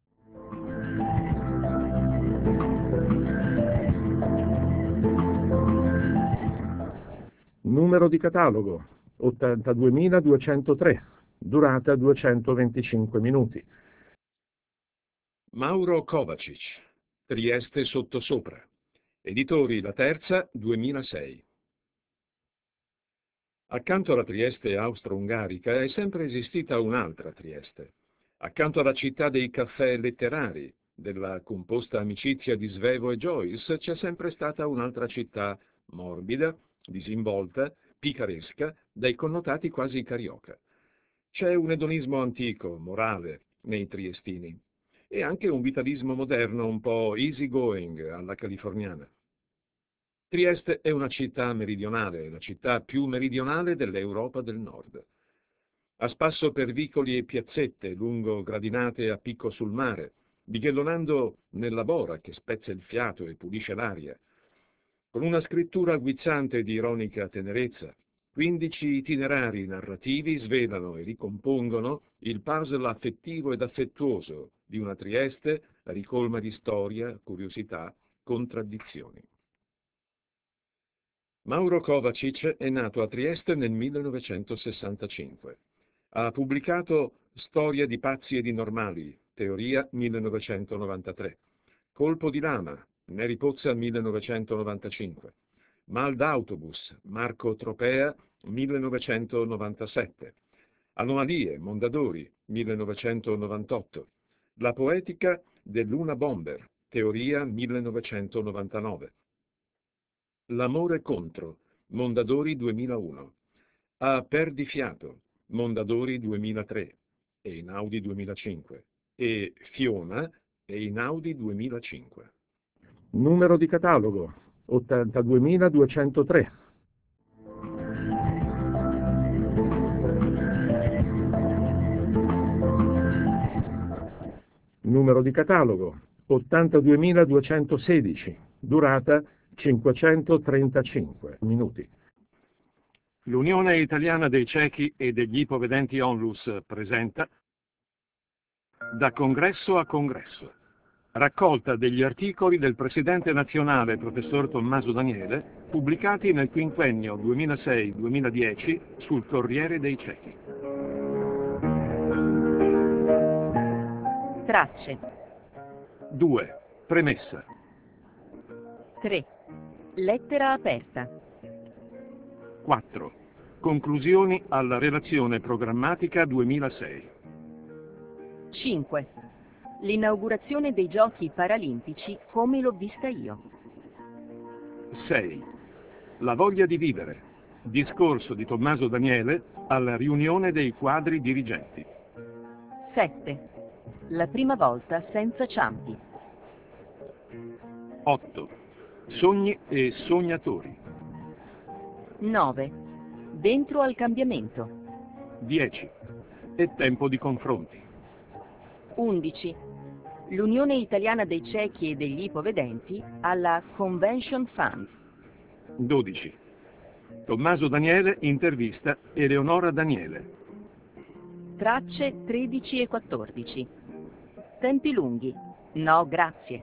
Numero di catalogo ottantaduemiladuecentotre, durata duecentoventicinque minuti. Mauro Kovacic, Trieste sottosopra. Editori La Terza, duemilasei. Accanto alla Trieste austro-ungarica è sempre esistita un'altra Trieste. Accanto alla città dei caffè letterari, della composta amicizia di Svevo e Joyce, c'è sempre stata un'altra città morbida, disinvolta, picaresca, dai connotati quasi carioca. C'è un edonismo antico, morale, nei triestini, e anche un vitalismo moderno un po' easy going alla californiana. Trieste è una città meridionale, la città più meridionale dell'Europa del Nord. A spasso per vicoli e piazzette lungo gradinate a picco sul mare, bighellonando nella bora che spezza il fiato e pulisce l'aria. Con una scrittura guizzante di ironica tenerezza, quindici itinerari narrativi svelano e ricompongono il puzzle affettivo ed affettuoso di una Trieste ricolma di storia, curiosità, contraddizioni. Mauro Kovacic è nato a Trieste nel millenovecentosessantacinque. Ha pubblicato Storia di pazzi e di normali, teoria millenovecentonovantatré, Colpo di lama, Neri Pozza millenovecentonovantacinque, Mal d'autobus, Marco Tropea millenovecentonovantasette, Anomalie, Mondadori millenovecentonovantotto, La poetica dell'Una Bomber, teoria millenovecentonovantanove. L'amore contro, Mondadori duemilauno, A perdifiato, Mondadori duemilatré, Einaudi duemilacinque, e Fiona, Einaudi duemilacinque. Numero di catalogo ottantaduemiladuecentotre. Numero di catalogo ottantaduemiladuecentosedici, durata cinquecentotrentacinque minuti. L'Unione Italiana dei Ciechi e degli Ipovedenti Onlus presenta Da Congresso a Congresso, raccolta degli articoli del presidente nazionale professor Tommaso Daniele, pubblicati nel quinquennio duemilasei duemiladieci sul Corriere dei Ciechi. Tracce. due. Premessa. tre. Lettera aperta. quattro. Conclusioni alla relazione programmatica duemilasei. cinque. L'inaugurazione dei Giochi Paralimpici come l'ho vista io. sei. La voglia di vivere. Discorso di Tommaso Daniele alla riunione dei quadri dirigenti. sette. La prima volta senza Ciampi. otto. Sogni e sognatori. nove. Dentro al cambiamento. dieci. È tempo di confronti. undici. L'Unione Italiana dei Ciechi e degli Ipovedenti alla Convention Fund. dodici. Tommaso Daniele intervista Eleonora Daniele. Tracce tredici e quattordici. Tempi lunghi. No, grazie.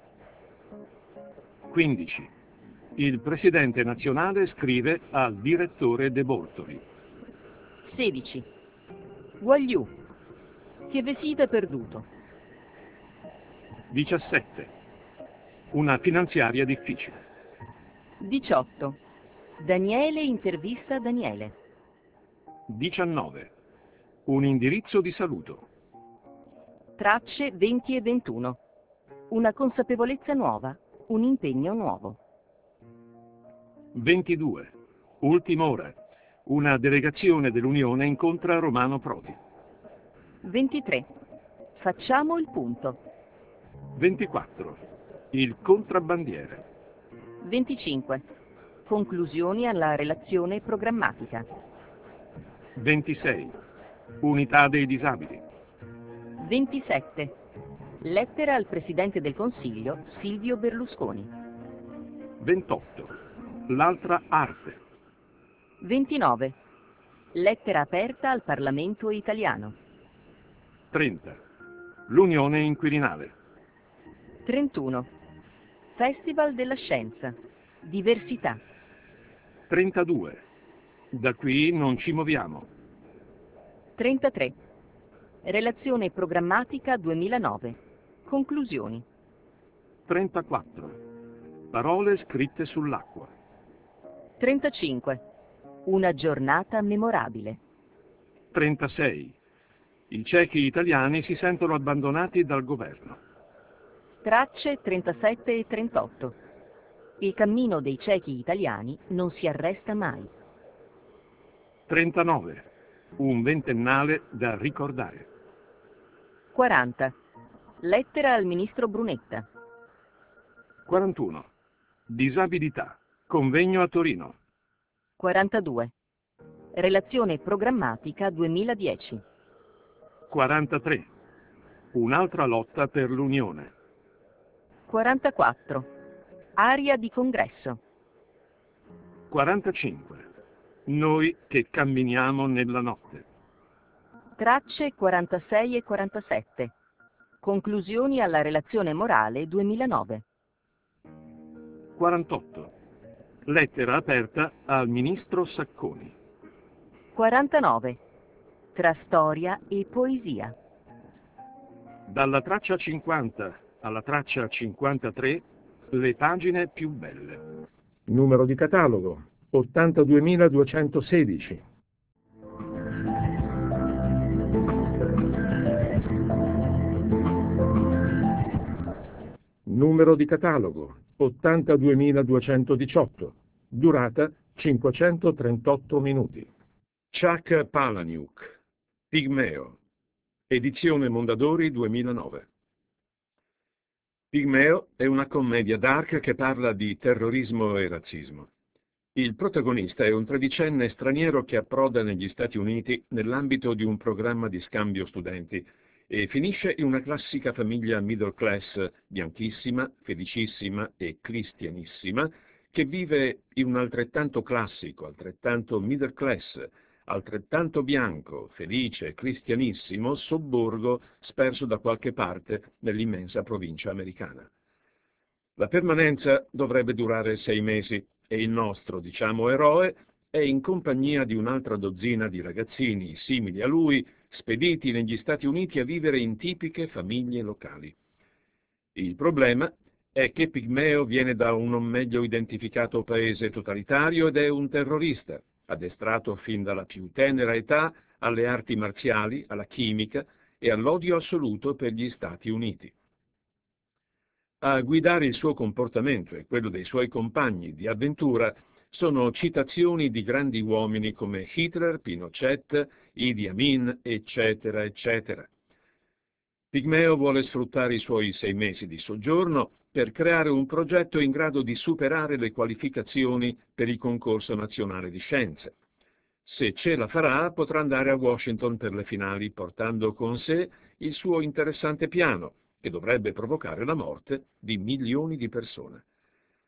quindici. Il presidente nazionale scrive al direttore De Bortoli. sedici. Guagliù. Che vi siete perduto. diciassette. Una finanziaria difficile. diciotto. Daniele intervista Daniele. diciannove. Un indirizzo di saluto. Tracce venti e ventuno. Una consapevolezza nuova, un impegno nuovo. ventidue. Ultima ora. Una delegazione dell'Unione incontra Romano Prodi. ventitré. Facciamo il punto. ventiquattro. Il contrabbandiere. venticinque. Conclusioni alla relazione programmatica. ventisei. Unità dei disabili. ventisette. Lettera al Presidente del Consiglio Silvio Berlusconi. ventotto. L'altra arte. ventinove. Lettera aperta al Parlamento italiano. trenta. L'Unione Inquirinale. trentuno. Festival della Scienza. Diversità. trentadue. Da qui non ci muoviamo. trentatré. Relazione programmatica duemilanove. Conclusioni. trentaquattro. Parole scritte sull'acqua. trentacinque. Una giornata memorabile. trentasei. I cechi italiani si sentono abbandonati dal governo. Tracce trentasette e trentotto. Il cammino dei cechi italiani non si arresta mai. trentanove. Un ventennale da ricordare. quaranta. Lettera al ministro Brunetta. quarantuno. Disabilità. Convegno a Torino. quarantadue. Relazione programmatica duemiladieci. quarantatré. Un'altra lotta per l'Unione. quarantaquattro. Aria di congresso. quarantacinque. Noi che camminiamo nella notte. Tracce quarantasei e quarantasette. Conclusioni alla relazione morale duemilanove. quarantotto. Lettera aperta al ministro Sacconi. quarantanove. Tra storia e poesia. Dalla traccia cinquanta alla traccia cinquantatré, le pagine più belle. Numero di catalogo ottantaduemiladuecentosedici. Numero di catalogo ottantaduemiladuecentodiciotto. Durata cinquecentotrentotto minuti. Chuck Palahniuk. Pigmeo. Edizione Mondadori duemilanove. Pigmeo è una commedia dark che parla di terrorismo e razzismo. Il protagonista è un tredicenne straniero che approda negli Stati Uniti nell'ambito di un programma di scambio studenti e finisce in una classica famiglia middle class, bianchissima, felicissima e cristianissima, che vive in un altrettanto classico, altrettanto middle class, altrettanto bianco, felice e cristianissimo sobborgo sperso da qualche parte nell'immensa provincia americana. La permanenza dovrebbe durare sei mesi e il nostro, diciamo, eroe è in compagnia di un'altra dozzina di ragazzini simili a lui, spediti negli Stati Uniti a vivere in tipiche famiglie locali. Il problema è che Pigmeo viene da un non meglio identificato paese totalitario ed è un terrorista, addestrato fin dalla più tenera età alle arti marziali, alla chimica e all'odio assoluto per gli Stati Uniti. A guidare il suo comportamento e quello dei suoi compagni di avventura sono citazioni di grandi uomini come Hitler, Pinochet, Idi Amin, eccetera, eccetera. Pigmeo vuole sfruttare i suoi sei mesi di soggiorno per creare un progetto in grado di superare le qualificazioni per il concorso nazionale di scienze. Se ce la farà, potrà andare a Washington per le finali portando con sé il suo interessante piano, che dovrebbe provocare la morte di milioni di persone.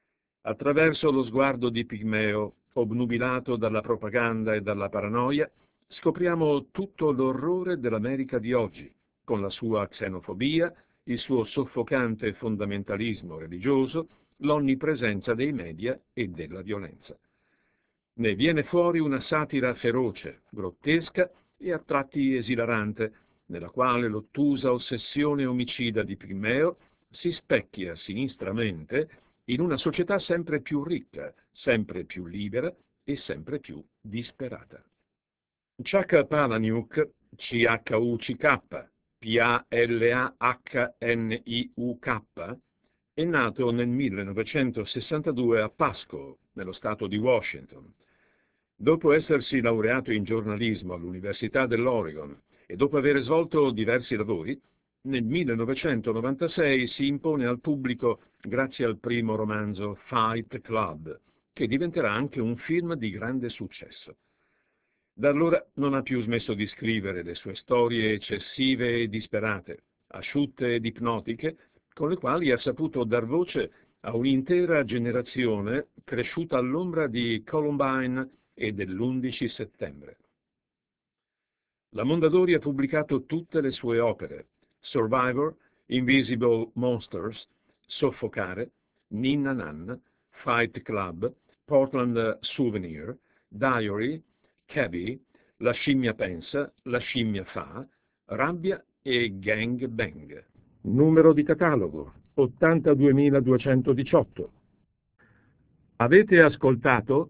Attraverso lo sguardo di Pigmeo, obnubilato dalla propaganda e dalla paranoia, scopriamo tutto l'orrore dell'America di oggi, con la sua xenofobia, il suo soffocante fondamentalismo religioso, l'onnipresenza dei media e della violenza. Ne viene fuori una satira feroce, grottesca e a tratti esilarante, nella quale l'ottusa ossessione omicida di Pigmeo si specchia sinistramente in una società sempre più ricca, sempre più libera e sempre più disperata. Chuck Palahniuk, C H U C K, P A L A H N I U K, è nato nel millenovecentosessantadue a Pasco, nello stato di Washington. Dopo essersi laureato in giornalismo all'Università dell'Oregon e dopo aver svolto diversi lavori, nel millenovecentonovantasei si impone al pubblico grazie al primo romanzo Fight Club, che diventerà anche un film di grande successo. Da allora non ha più smesso di scrivere le sue storie eccessive e disperate, asciutte ed ipnotiche, con le quali ha saputo dar voce a un'intera generazione cresciuta all'ombra di Columbine e dell'undici settembre. La Mondadori ha pubblicato tutte le sue opere: Survivor, Invisible Monsters, Soffocare, Ninna Nanna, Fight Club, Portland Souvenir, Diary, Cabby, La scimmia pensa, La scimmia fa, Rabbia e Gang Bang. Numero di catalogo ottantaduemiladuecentodiciotto. Avete ascoltato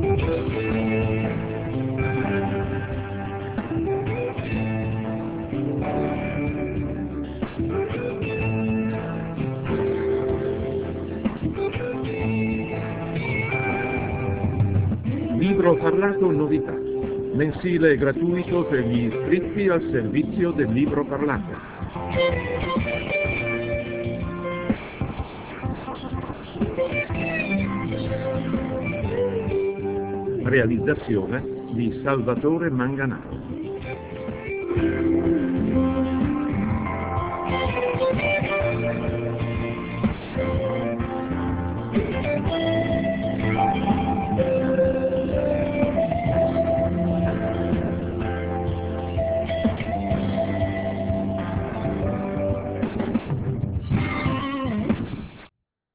Libro Parlato Novità, mensile e gratuito per gli iscritti al servizio del Libro Parlato. Realizzazione di Salvatore Manganaro.